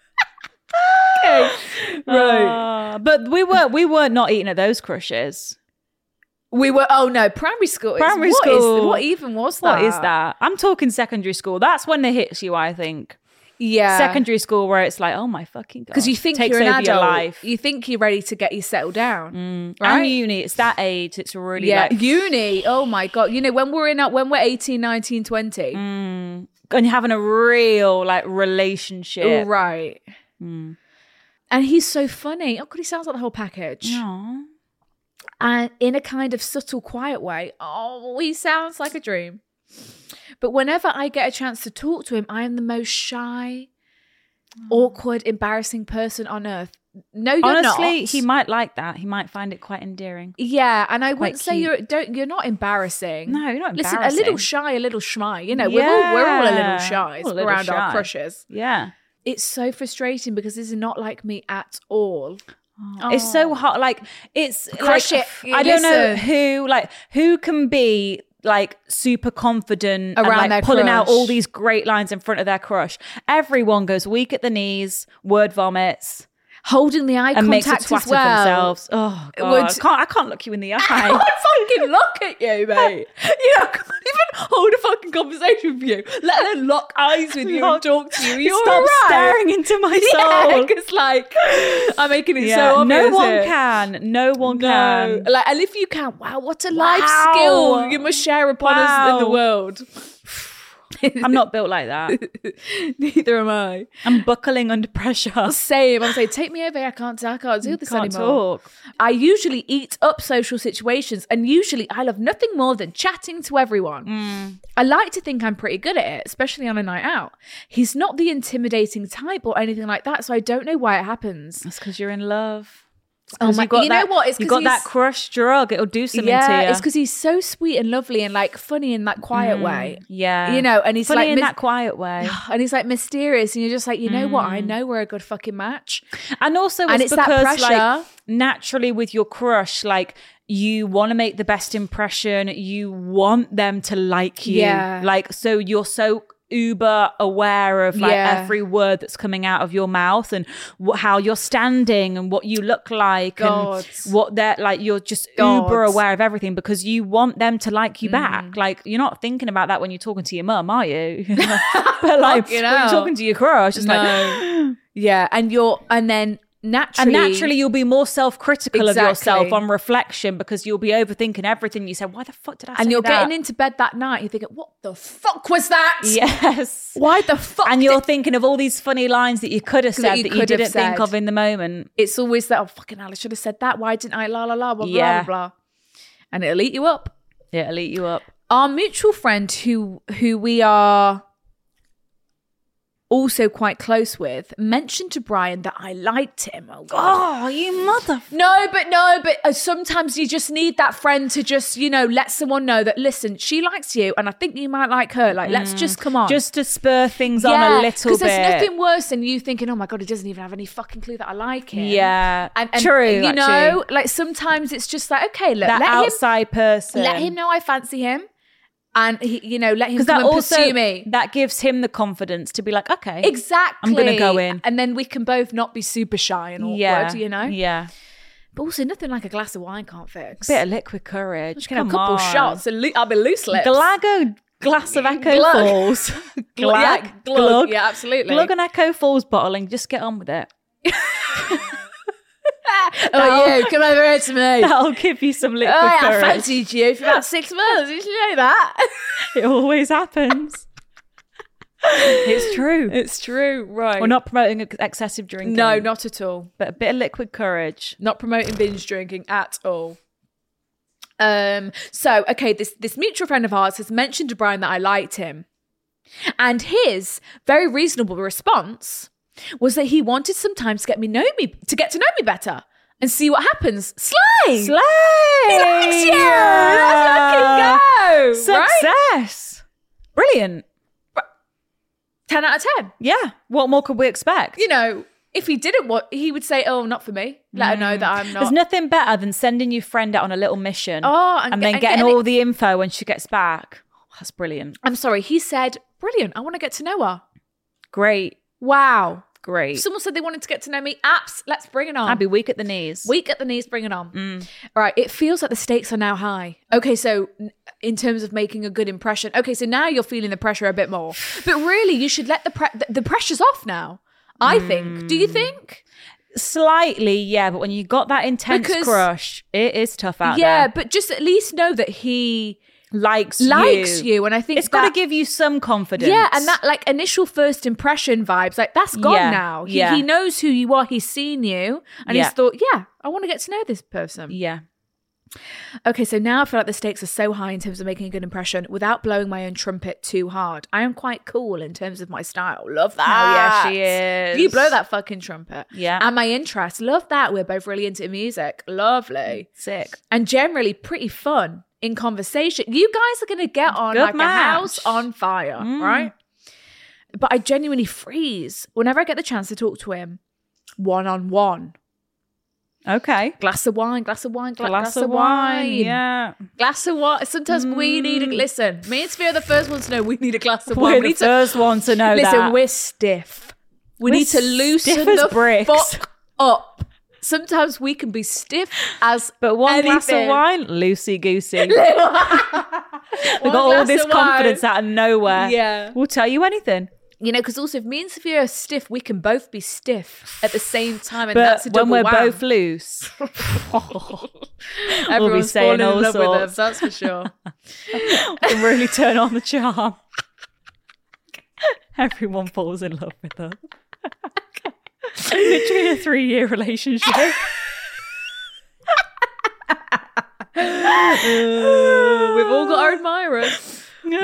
S6: Okay.
S7: Uh, but we were we were not eating at those crushes.
S6: We were. Oh no, primary school. It's-
S7: Primary
S6: what is-
S7: school.
S6: what even was that?
S7: What is that? I'm talking secondary school. That's when it hits you, I think.
S6: Yeah.
S7: Secondary school where it's like, oh my fucking god.
S6: Because you think
S7: Takes
S6: you're an
S7: over
S6: adult.
S7: your life.
S6: You think you're ready to get you settled down.
S7: Mm.
S6: Right?
S7: And uni, it's that age. It's really
S6: Yeah.
S7: like
S6: Uni. Oh my God. You know, when we're in, our- when we're eighteen, nineteen, twenty.
S7: mm, and you're having a real like relationship.
S6: Right.
S7: Mm.
S6: And he's so funny. Oh God, he sounds like the whole package.
S7: Aw.
S6: And in a kind of subtle, quiet way. Oh, he sounds like a dream. But whenever I get a chance to talk to him, I am the most shy, awkward, embarrassing person on earth. No, you're
S7: Honestly,
S6: not.
S7: he might like that. He might find it quite endearing.
S6: Yeah, and I
S7: Quite
S6: wouldn't say
S7: cute.
S6: you're don't you're not embarrassing.
S7: No, you're not
S6: Listen, a
S7: embarrassing.
S6: little shy, a little schmy. You know, we're all we're all a little
S7: Yeah.
S6: shy
S7: All a little
S6: around our
S7: shy.
S6: crushes.
S7: Yeah.
S6: It's so frustrating because this is not like me at all.
S7: It's so hot. Like it's
S6: Crush
S7: like,
S6: it.
S7: I don't know
S6: Listen.
S7: who like who can be like super confident
S6: Around
S7: and like
S6: their
S7: pulling out
S6: crush.
S7: all these great lines in front of their crush. Everyone goes weak at the knees, word vomits,
S6: Holding the eye
S7: and makes a
S6: contact
S7: twat
S6: as well.
S7: of themselves. Oh god,
S6: would-
S7: I can't I can't look you in the eye.
S6: I fucking look at you, mate. You know, I can't even hold a fucking conversation with you, let alone lock eyes with you
S7: Lock-
S6: and talk to you. You're
S7: Stop
S6: all right.
S7: staring into my
S6: Yeah,
S7: soul.
S6: because like I'm making it
S7: Yeah,
S6: so obvious.
S7: no one
S6: here.
S7: can. No one
S6: No,
S7: can.
S6: like, and if you can, wow, what a life
S7: Wow.
S6: skill you must share upon us in the
S7: Wow.
S6: world.
S7: I'm not built like that.
S6: Neither am I.
S7: I'm buckling under pressure.
S6: Same. I'm saying, take me over. I can't. I can't do this
S7: Can't
S6: anymore.
S7: talk.
S6: I usually eat up social situations, and usually I love nothing more than chatting to everyone.
S7: Mm.
S6: I like to think I'm pretty good at it, especially on a night out. He's not the intimidating type or anything like that, so I don't know why it happens.
S7: That's because you're in love. It's
S6: Oh
S7: 'cause
S6: my-
S7: you got
S6: you know
S7: that,
S6: what? It's
S7: you
S6: 'cause
S7: got that
S6: he's-
S7: crush drug. It'll do something
S6: yeah,
S7: to you.
S6: it's because he's so sweet and lovely and like funny in that quiet way.
S7: yeah,
S6: You know, and he's
S7: funny
S6: like
S7: in
S6: mis-
S7: that quiet way.
S6: And he's like mysterious, and you're just like, you know what? I know we're a good fucking match.
S7: And also,
S6: And
S7: it's,
S6: it's that
S7: because
S6: pressure.
S7: like naturally with your crush, like you want to make the best impression. You want them to like you.
S6: Yeah.
S7: Like so, you're so uber aware of like
S6: Yeah.
S7: every word that's coming out of your mouth and wh- how you're standing and what you look like
S6: God.
S7: and what they're like. You're just
S6: God.
S7: uber aware of everything because you want them to like you back. Like you're not thinking about that when you're talking to your mum, are you? But like
S6: Fucking
S7: when you're
S6: hell.
S7: talking to your crush, it's like.
S6: No. Yeah, and you're and then naturally
S7: And naturally, you'll be more self-critical
S6: Exactly.
S7: of yourself on reflection because you'll be overthinking everything. You say, "Why the fuck did I?"
S6: and
S7: say
S6: you're
S7: that?
S6: getting into bed that night, you're thinking, what the fuck was that?
S7: Yes.
S6: Why the fuck?
S7: And you're
S6: did-
S7: thinking of all these funny lines that you could have
S6: That
S7: said that
S6: you
S7: you,
S6: could have
S7: didn't think
S6: said.
S7: of in the moment.
S6: It's always that, oh, fucking hell, I should have said that. Why didn't I? La la la, blah, blah,
S7: Yeah.
S6: blah, blah. And it'll eat you up.
S7: Yeah, it'll eat you up.
S6: Our mutual friend who who we are also quite close with mentioned to Brian that I liked him. Oh God.
S7: Oh, you mother.
S6: No, but no, but uh, sometimes you just need that friend to just, you know, let someone know that, listen, she likes you and I think you might like her. Like, let's just come on.
S7: Just to spur things on
S6: Yeah,
S7: a little
S6: because
S7: bit.
S6: there's nothing worse than you thinking, oh my God, he doesn't even have any fucking clue that I like him.
S7: Yeah,
S6: And, and
S7: true.
S6: you know,
S7: actually.
S6: like sometimes it's just like, okay, look,
S7: that
S6: let
S7: outside person.
S6: him let him know I fancy him. And he, you know, let him
S7: because
S6: come
S7: that
S6: and
S7: also
S6: pursue me.
S7: that gives him the confidence to be like, okay,
S6: Exactly.
S7: I'm gonna go in.
S6: And then we can both not be super shy and awkward,
S7: yeah,
S6: you know?
S7: yeah.
S6: But also nothing like a glass of wine can't fix.
S7: Bit of liquid courage.
S6: Just get a
S7: Come
S6: couple
S7: on.
S6: shots and lo- I'll be loose lips.
S7: Galago glass of Echo
S6: Glug.
S7: Falls.
S6: Glug, yeah,
S7: Glug.
S6: glug.
S7: Glug.
S6: Yeah, absolutely.
S7: Glug an Echo Falls bottle and just get on with it.
S6: Oh, you, come over here to me.
S7: That'll give you some liquid
S6: Oh, yeah, I
S7: courage.
S6: fancied you for about six months. Did you know that?
S7: It always happens. It's true.
S6: It's true, right.
S7: We're not promoting ex- excessive drinking.
S6: No, not at all.
S7: But a bit of liquid courage.
S6: Not promoting binge drinking at all. Um. So, okay, this, this mutual friend of ours has mentioned to Brian that I liked him. And his very reasonable response was that he wanted some time to get me know me to get to know me better and see what happens. Slay!
S7: Slay!
S6: He likes you! Let's fucking go!
S7: Success!
S6: Right?
S7: Brilliant.
S6: ten out of ten.
S7: Yeah. What more could we expect?
S6: You know, if he didn't want, he would say, oh, not for me. Let her know that I'm not.
S7: There's nothing better than sending your friend out on a little mission.
S6: Oh,
S7: and,
S6: and,
S7: then
S6: and
S7: getting,
S6: getting
S7: all
S6: it-
S7: the info when she gets back. Oh, that's brilliant.
S6: I'm sorry. He said, brilliant. I want to get to know her.
S7: Great.
S6: Wow.
S7: Great.
S6: Someone said they wanted to get to know me. Apps, let's bring it on.
S7: I'd be weak at the knees.
S6: Weak at the knees, bring it on.
S7: Mm.
S6: All right, it feels like the stakes are now high. Okay, so n- in terms of making a good impression, okay, so now you're feeling the pressure a bit more. But really, you should let the pre- the, the pressure's off now, I think. Do you think?
S7: Slightly, yeah, but when you got that intense
S6: Because-
S7: crush, it is tough out
S6: Yeah,
S7: there.
S6: but just at least know that he
S7: likes
S6: likes
S7: you.
S6: you. And I think
S7: It's got to
S6: that-
S7: give you some confidence.
S6: Yeah, and that like initial first impression vibes, like that's gone
S7: Yeah,
S6: now. He,
S7: yeah.
S6: he knows who you are. He's seen you, and
S7: Yeah.
S6: he's thought, yeah, I want to get to know this person.
S7: Yeah.
S6: Okay, so now I feel like the stakes are so high in terms of making a good impression without blowing my own trumpet too hard. I am quite cool in terms of my style. Love that.
S7: Oh, yeah, she is.
S6: You blow that fucking trumpet.
S7: Yeah.
S6: And my interest. Love that. We're both really into music. Lovely.
S7: Sick.
S6: And generally pretty fun in conversation. You guys are going to get on
S7: Good
S6: like
S7: match.
S6: a house on fire,
S7: Mm.
S6: right? But I genuinely freeze whenever I get the chance to talk to him one-on-one.
S7: Okay.
S6: Glass of wine, glass of wine, gla-
S7: Glass, of wine. Yeah.
S6: Glass of wine. Sometimes we need a listen. Me and Sophia are the first ones to know we need a glass of
S7: We're
S6: wine.
S7: the
S6: We need
S7: first one to know
S6: listen,
S7: that.
S6: we're stiff. We
S7: We're
S6: need to loosen
S7: stiff as
S6: the
S7: bricks.
S6: fuck up. Sometimes we can be stiff as
S7: But one glass of
S6: anything.
S7: wine, loosey goosey. We
S6: One
S7: got all
S6: glass
S7: this
S6: of
S7: confidence
S6: wine.
S7: out of nowhere.
S6: Yeah.
S7: We'll tell you anything.
S6: You know, because also if me and Sophia are stiff, we can both be stiff at the same time, and
S7: But
S6: that's a
S7: when
S6: double
S7: we're
S6: wham.
S7: both loose,
S6: Everyone's
S7: saying
S6: falling in
S7: all
S6: love with
S7: sorts.
S6: them. That's for sure.
S7: can really turn on the charm. Everyone falls in love with us. Literally a three-year relationship.
S6: Uh, we've all got our admirers.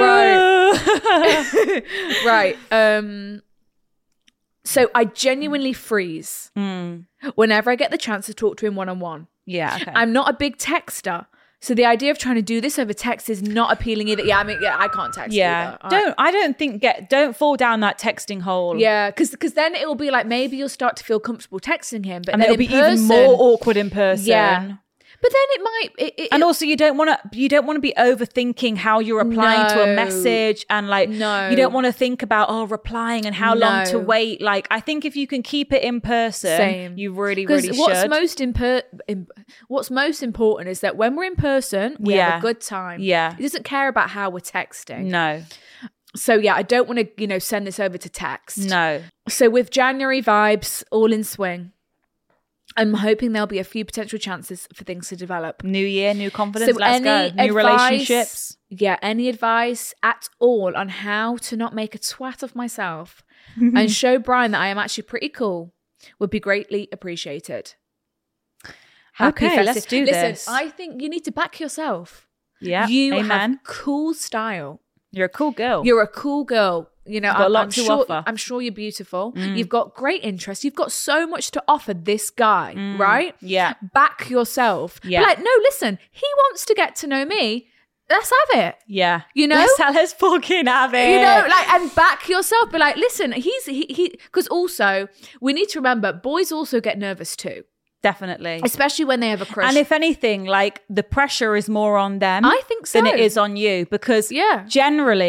S6: Right. Right. Um so I genuinely freeze
S7: Mm.
S6: whenever I get the chance to talk to him one-on-one.
S7: Yeah, okay.
S6: I'm not a big texter. So the idea of trying to do this over text is not appealing either. Yeah, I mean, yeah, I can't text
S7: yeah.
S6: either. I-
S7: Don't I don't think get don't fall down that texting hole.
S6: Yeah, because because then it will be like maybe you'll start to feel comfortable texting him, but
S7: And
S6: then
S7: it'll
S6: in
S7: be even
S6: person-
S7: more awkward in person.
S6: Yeah. But then it might. It, it,
S7: And also, you don't want to. You don't want to be overthinking how you're replying to a
S6: No.
S7: message, and like,
S6: No.
S7: you don't want to think about oh, replying and how long to
S6: No.
S7: wait. Like, I think if you can keep it in person,
S6: Same.
S7: you really,
S6: Because
S7: really
S6: what's
S7: should.
S6: most imper- im- what's most important is that when we're in person, we
S7: Yeah.
S6: have a good time.
S7: Yeah.
S6: He doesn't care about how we're texting.
S7: no,
S6: So yeah, I don't want to, you know, send this over to text.
S7: no.
S6: So with January vibes all in swing, I'm hoping there'll be a few potential chances for things to develop.
S7: New year, new confidence.
S6: So
S7: Let's
S6: any
S7: go. New
S6: advice-
S7: relationships.
S6: Yeah, any advice at all on how to not make a twat of myself and show Brian that I am actually pretty cool would be greatly appreciated. Happy
S7: Okay,
S6: festive-
S7: let's do
S6: Listen,
S7: this.
S6: I think you need to back yourself.
S7: Yeah,
S6: You
S7: amen.
S6: have cool style.
S7: You're a cool girl.
S6: You're a cool girl. You know,
S7: You've got a
S6: I'm,
S7: lot
S6: I'm
S7: to
S6: sure,
S7: offer.
S6: I'm sure you're beautiful.
S7: Mm.
S6: You've got great interests. You've got so much to offer this guy, right?
S7: yeah,
S6: Back yourself.
S7: Yeah.
S6: Be like, no, listen, he wants to get to know me. Let's have it.
S7: yeah.
S6: You know?
S7: let's, let's fucking have it.
S6: You know, like, and back yourself. Be like, listen, he's, he, he, because also, we need to remember, boys also get nervous too,
S7: definitely.
S6: especially when they have a crush.
S7: And if anything, like the pressure is more on them
S6: I think so.
S7: than it is on you, because
S6: Yeah.
S7: generally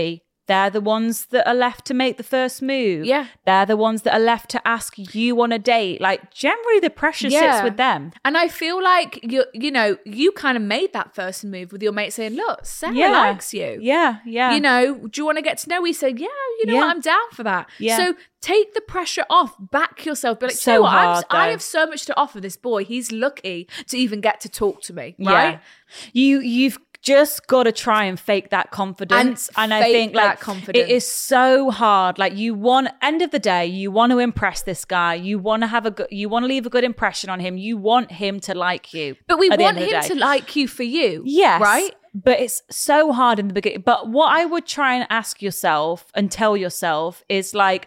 S7: They're the ones that are left to make the first move.
S6: Yeah.
S7: They're the ones that are left to ask you on a date. Like, generally the pressure
S6: Yeah.
S7: sits with them.
S6: And I feel like, you you know, you kind of made that first move with your mate saying, look, Sarah
S7: Yeah.
S6: likes you.
S7: Yeah, yeah.
S6: You know, do you want to get to know? We said, yeah, you know
S7: Yeah.
S6: what, I'm down for that.
S7: Yeah.
S6: So take the pressure off, back yourself. Be like,
S7: So
S6: you know what, I'm,
S7: hard,
S6: I
S7: though.
S6: have so much to offer this boy. He's lucky to even get to talk to me,
S7: Yeah.
S6: right?
S7: You, you've just got to try and fake that confidence.
S6: And
S7: And, I
S6: fake
S7: think
S6: that
S7: like
S6: confidence.
S7: it is so hard. Like you want, end of the day, you want to impress this guy. You want to have a good, you want to leave a good impression on him. You want him to like you.
S6: But we
S7: at the
S6: want
S7: end of the
S6: him
S7: day.
S6: to like you for you.
S7: Yes.
S6: Right?
S7: But it's so hard in the beginning. But what I would try and ask yourself and tell yourself is like,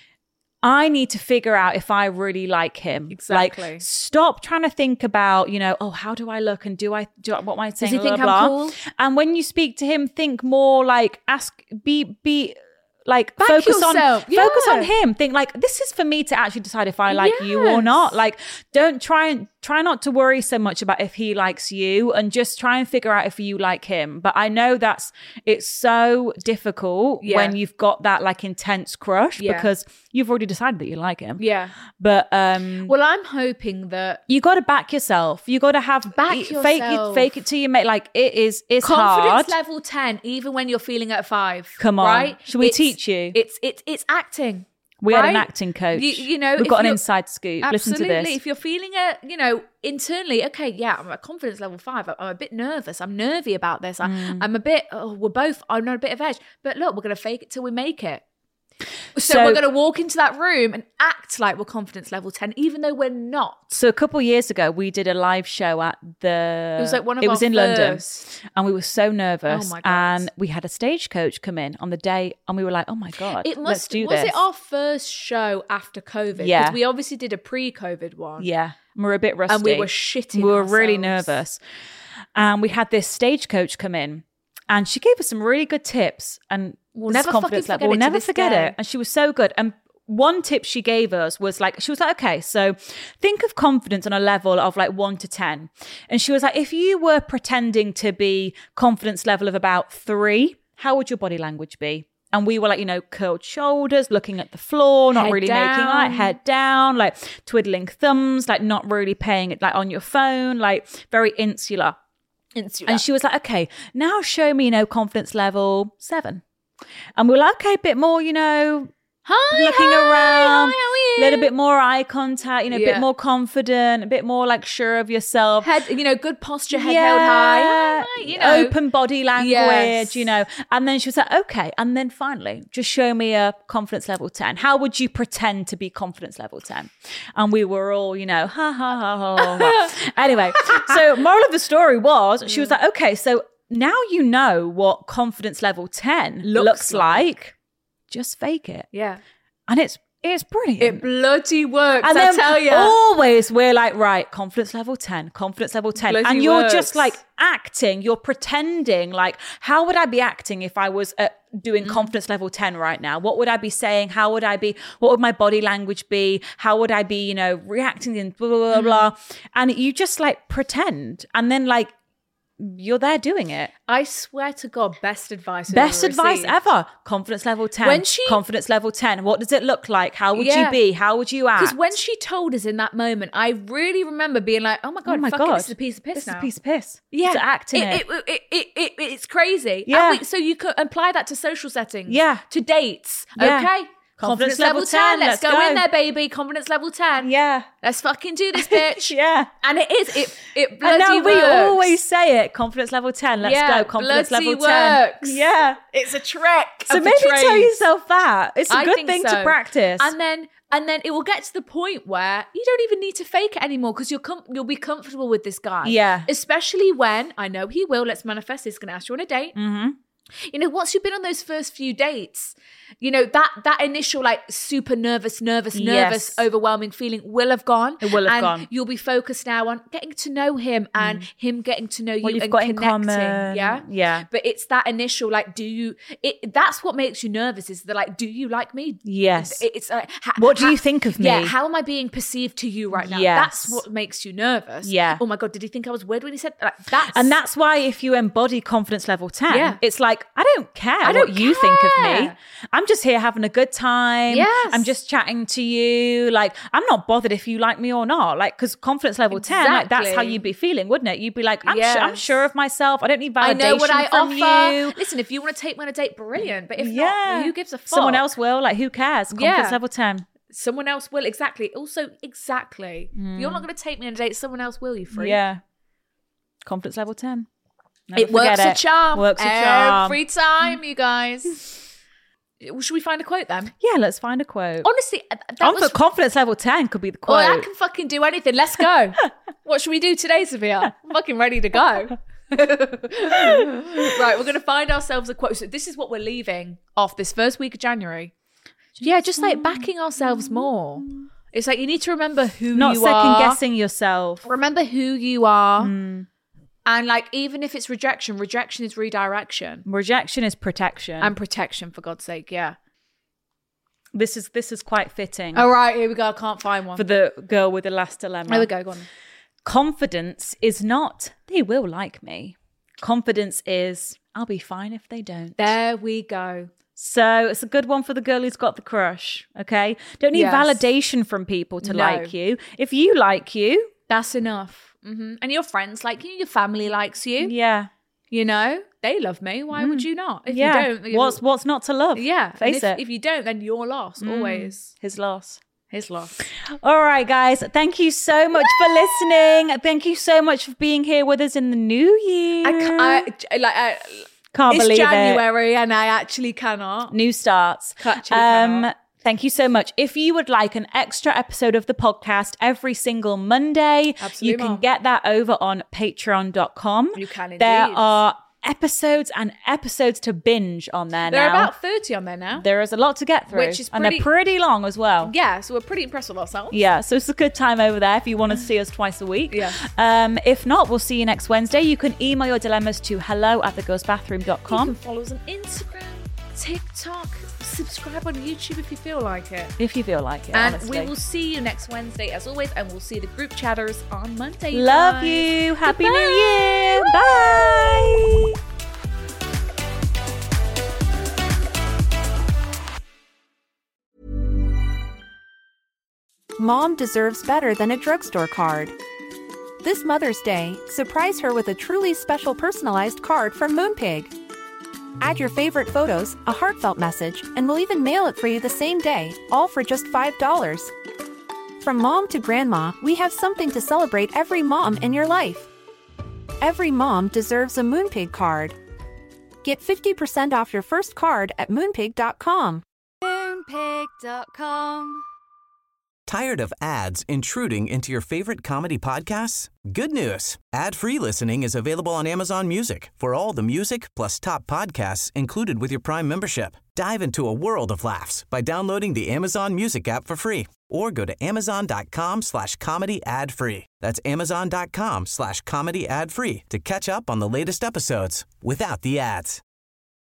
S7: I need to figure out if I really like him.
S6: Exactly.
S7: Like, stop trying to think about, you know, oh, how do I look and do I, do I what am I saying?
S6: he
S7: blah,
S6: think
S7: blah,
S6: I'm
S7: blah.
S6: cool?
S7: And when you speak to him, think more like, ask, be, be, like
S6: Back
S7: focus
S6: yourself.
S7: on focus
S6: Yeah.
S7: on him. Think like, this is for me to actually decide if I like you or
S6: Yes.
S7: not. Like, don't try and try not to worry so much about if he likes you, and just try and figure out if you like him. But I know that's it's so difficult
S6: Yeah.
S7: when you've got that like intense crush
S6: Yeah.
S7: because you've already decided that you like him.
S6: Yeah.
S7: But um
S6: Well, I'm hoping that
S7: you got to back yourself. You got to have
S6: Back
S7: e- fake it,
S6: yourself.
S7: fake it till you make like it is. It's
S6: confidence
S7: hard.
S6: level ten, even when you're feeling at a five.
S7: Come on.
S6: Right?
S7: Shall we
S6: It's-
S7: teach you?
S6: It's it's it's acting.
S7: We had an
S6: right?
S7: acting coach.
S6: You, you know,
S7: we've
S6: if
S7: got an
S6: you're-
S7: inside scoop. Listen to
S6: Absolutely.
S7: this.
S6: If you're feeling a, you know, internally, okay, yeah, I'm at confidence level five. I'm a bit nervous. I'm nervy about this. I,
S7: Mm.
S6: I'm a bit, oh, we're both on a bit of edge. But look, we're going to fake it till we make it. So,
S7: So-
S6: we're going to walk into that room and act like we're confidence level ten, even though we're not.
S7: So a couple of years ago, we did a live show at the.
S6: It was like one of
S7: It was
S6: our
S7: in London,
S6: first.
S7: and we were so nervous.
S6: Oh my God.
S7: And we had a stagecoach come in on the day, and we were like, "Oh my God,
S6: It
S7: let's
S6: must,
S7: do
S6: was
S7: this."
S6: it our first show after COVID?
S7: Yeah.
S6: Because we obviously did a pre-COVID one.
S7: Yeah, we were a bit rusty,
S6: And we were shitting
S7: We were really
S6: ourselves.
S7: nervous, and we had this stagecoach come in, and she gave us some really good tips. And
S6: We'll
S7: this
S6: never
S7: confidence
S6: fucking
S7: level,
S6: forget
S7: we'll
S6: it to
S7: never
S6: this
S7: forget
S6: day.
S7: it. And she was so good. And one tip she gave us was like, she was like, okay, so think of confidence on a level of like one to ten. And she was like, if you were pretending to be confidence level of about three, how would your body language be? And we were like, you know, curled shoulders, looking at the floor, not
S6: Head
S7: really making eye,
S6: down.
S7: head down, like twiddling thumbs, like not really paying it, like on your phone, like very insular.
S6: Insular.
S7: And she was like, okay, now show me, you know, confidence level seven. And we were like, okay, a bit more, you know,
S6: Hi,
S7: looking
S6: hi,
S7: around,
S6: hi, how are you?
S7: a little bit more eye contact, you know, a
S6: Yeah.
S7: bit more confident, a bit more like sure of yourself.
S6: Head, you know, good posture, head held high. Hi, hi, you know.
S7: Open body language,
S6: Yes.
S7: you know. And then she was like, okay. And then finally, just show me a confidence level ten. How would you pretend to be confidence level ten? And we were all, you know, ha, ha, ha, ha, ha. Anyway, so moral of the story was, she was like, okay, so now you know what confidence level ten
S6: Looks
S7: looks,
S6: like.
S7: like. Just fake it.
S6: Yeah.
S7: And it's it's brilliant.
S6: It bloody works,
S7: And
S6: I
S7: then
S6: tell you.
S7: always we're like, right, confidence level ten, confidence level ten.
S6: Bloody
S7: and you're
S6: works.
S7: just like acting, you're pretending like, how would I be acting if I was uh, doing confidence level ten right now? What would I be saying? How would I be, what would my body language be? How would I be, you know, reacting and blah, blah, blah, blah. And you just like pretend. And then like, you're there doing it.
S6: I swear to God, best advice. I've
S7: Best
S6: ever
S7: advice
S6: received.
S7: ever. Confidence level ten.
S6: When she-
S7: confidence level ten. What does it look like? How would
S6: Yeah.
S7: you be? How would you act?
S6: Because when she told us in that moment, I really remember being like, "Oh my god,
S7: oh my
S6: fuck
S7: God,
S6: it, this is a piece of piss
S7: This
S6: now."
S7: is a piece of piss.
S6: Yeah,
S7: To act in it.
S6: It, it, it, it, it- it's crazy.
S7: Yeah.
S6: And we- so you could apply that to social settings.
S7: Yeah.
S6: To dates.
S7: Yeah.
S6: Okay.
S7: Confidence level ten,
S6: Let's,
S7: let's
S6: go,
S7: go.
S6: in there, baby. Confidence level ten.
S7: Yeah.
S6: Let's fucking do this, bitch.
S7: Yeah.
S6: And it is. It it
S7: And
S6: bloody
S7: now we
S6: works.
S7: always say it. Confidence level ten. Let's
S6: Yeah,
S7: go. Confidence
S6: bloody
S7: level ten.
S6: works.
S7: Yeah.
S6: It's a trick.
S7: So
S6: of the
S7: maybe tell
S6: trade.
S7: yourself that. It's a
S6: I
S7: good
S6: think
S7: thing
S6: so.
S7: to practice.
S6: And then and then it will get to the point where you don't even need to fake it anymore because you'll com- you'll be comfortable with this guy.
S7: Yeah.
S6: Especially when I know he will. Let's manifest. He's going to ask you on a date.
S7: Mm-hmm.
S6: You know, once you've been on those first few dates, you know, that that initial like super nervous, nervous, nervous,
S7: Yes.
S6: overwhelming feeling will have gone.
S7: It will have
S6: and
S7: gone.
S6: You'll be focused now on getting to know him and him getting to know you
S7: What you've
S6: and
S7: got in
S6: connecting.
S7: common.
S6: Yeah.
S7: Yeah.
S6: But it's that initial like, do you it that's what makes you nervous is the like, do you like me?
S7: Yes.
S6: It- It's like ha-
S7: What do
S6: ha-
S7: you think of me?
S6: Yeah, how am I being perceived to you right now?
S7: Yes.
S6: That's what makes you nervous.
S7: Yeah.
S6: Oh my God, did he think I was weird when he said like that's
S7: And that's why if you embody confidence level ten,
S6: Yeah.
S7: it's like like, I don't care
S6: I
S7: what
S6: don't
S7: you think of me.
S6: care.
S7: I'm just here having a good time.
S6: Yes.
S7: I'm just chatting to you. Like, I'm not bothered if you like me or not. Like, because confidence level ten, like, that's how
S6: Exactly.
S7: you'd be feeling, wouldn't it? You'd be like, I'm,
S6: Yes.
S7: sure, I'm sure of myself. I don't need validation
S6: I know what I
S7: from
S6: offer.
S7: you.
S6: Listen, if you want to take me on a date, brilliant. But if
S7: Yeah.
S6: not, who gives a fuck?
S7: Someone else will. Like, who cares? Confidence
S6: Yeah.
S7: level ten.
S6: Someone else will. Exactly. Also, exactly. If you're not going to take me on a date, someone else will, you freak.
S7: Yeah. Confidence level ten. Never
S6: It works
S7: forget
S6: a
S7: it.
S6: charm.
S7: Works a charm.
S6: Every time, you guys. Should we find a quote then?
S7: Yeah, let's find a quote.
S6: Honestly, that
S7: On
S6: was...
S7: for confidence level ten could be the
S6: Well,
S7: quote.
S6: I can fucking do anything. Let's go. What should we do today, Sophia? I'm fucking ready to go. Right, we're going to find ourselves a quote. So this is what we're leaving off this first week of January. Yeah, just like backing ourselves more. It's like you need to remember who
S7: Not
S6: you
S7: second
S6: are.
S7: guessing yourself.
S6: Remember who you are.
S7: Mm.
S6: And like, even if it's rejection, rejection is redirection.
S7: Rejection is protection.
S6: And protection, for God's sake, yeah.
S7: This is this is quite fitting
S6: All right, here we go. I can't find one.
S7: for the girl with the last dilemma.
S6: There we go, go on.
S7: Confidence is not, they will like me. Confidence is, I'll be fine if they don't.
S6: There we go.
S7: So it's a good one for the girl who's got the crush, okay? Don't need
S6: Yes.
S7: validation from people to
S6: No.
S7: like you. If you like you,
S6: That's enough. hmm And your friends like you, your family likes you.
S7: yeah.
S6: You know, they love me. Why would you not? If
S7: yeah.
S6: you don't,
S7: What's what's not to love?
S6: yeah. And
S7: Face
S6: if,
S7: it.
S6: if you don't, then you're lost.
S7: Mm.
S6: Always
S7: His loss.
S6: his loss.
S7: All right, guys. Thank you so much for listening. Thank you so much for being here with us in the new year.
S6: I, ca- I like. I,
S7: Can't
S6: it's
S7: believe it.
S6: January, and I actually cannot.
S7: New starts.
S6: Actually cannot.
S7: Thank you so much. If you would like an extra episode of the podcast every single Monday,
S6: Absolutely,
S7: you can
S6: Mom.
S7: get that over on patreon dot com.
S6: You can
S7: There
S6: indeed.
S7: are episodes and episodes to binge on there
S6: There are
S7: now.
S6: about thirty on there now.
S7: There is a lot to get through.
S6: Which is
S7: and they're
S6: pretty-
S7: pretty long as well.
S6: Yeah, so we're pretty impressed with ourselves.
S7: Yeah, so it's a good time over there if you want to see us twice a week.
S6: Yeah.
S7: Um, if not, we'll see you next Wednesday. You can email your dilemmas to hello at the girls bathroom dot
S6: You
S7: com
S6: can follow us on Instagram, TikTok, subscribe on YouTube if you feel like it.
S7: if you feel like it.
S6: And
S7: honestly.
S6: we will see you next Wednesday as always, and we'll see the group chatters on Monday. you
S7: Love
S6: guys.
S7: you. Happy
S6: Goodbye.
S7: New Year. Bye.
S10: Mom deserves better than a drugstore card. This Mother's Day, surprise her with a truly special personalized card from Moonpig. Add your favorite photos, a heartfelt message, and we'll even mail it for you the same day, all for just five dollars. From mom to grandma, we have something to celebrate every mom in your life. Every mom deserves a Moonpig card. Get fifty percent off your first card at moonpig dot com.
S5: Moonpig dot com.
S11: Tired of ads intruding into your favorite comedy podcasts? Good news. Ad-free listening is available on Amazon Music for all the music plus top podcasts included with your Prime membership. Dive into a world of laughs by downloading the Amazon Music app for free or go to amazon.com slash comedy ad free. That's amazon.com slash comedy ad free to catch up on the latest episodes without the ads.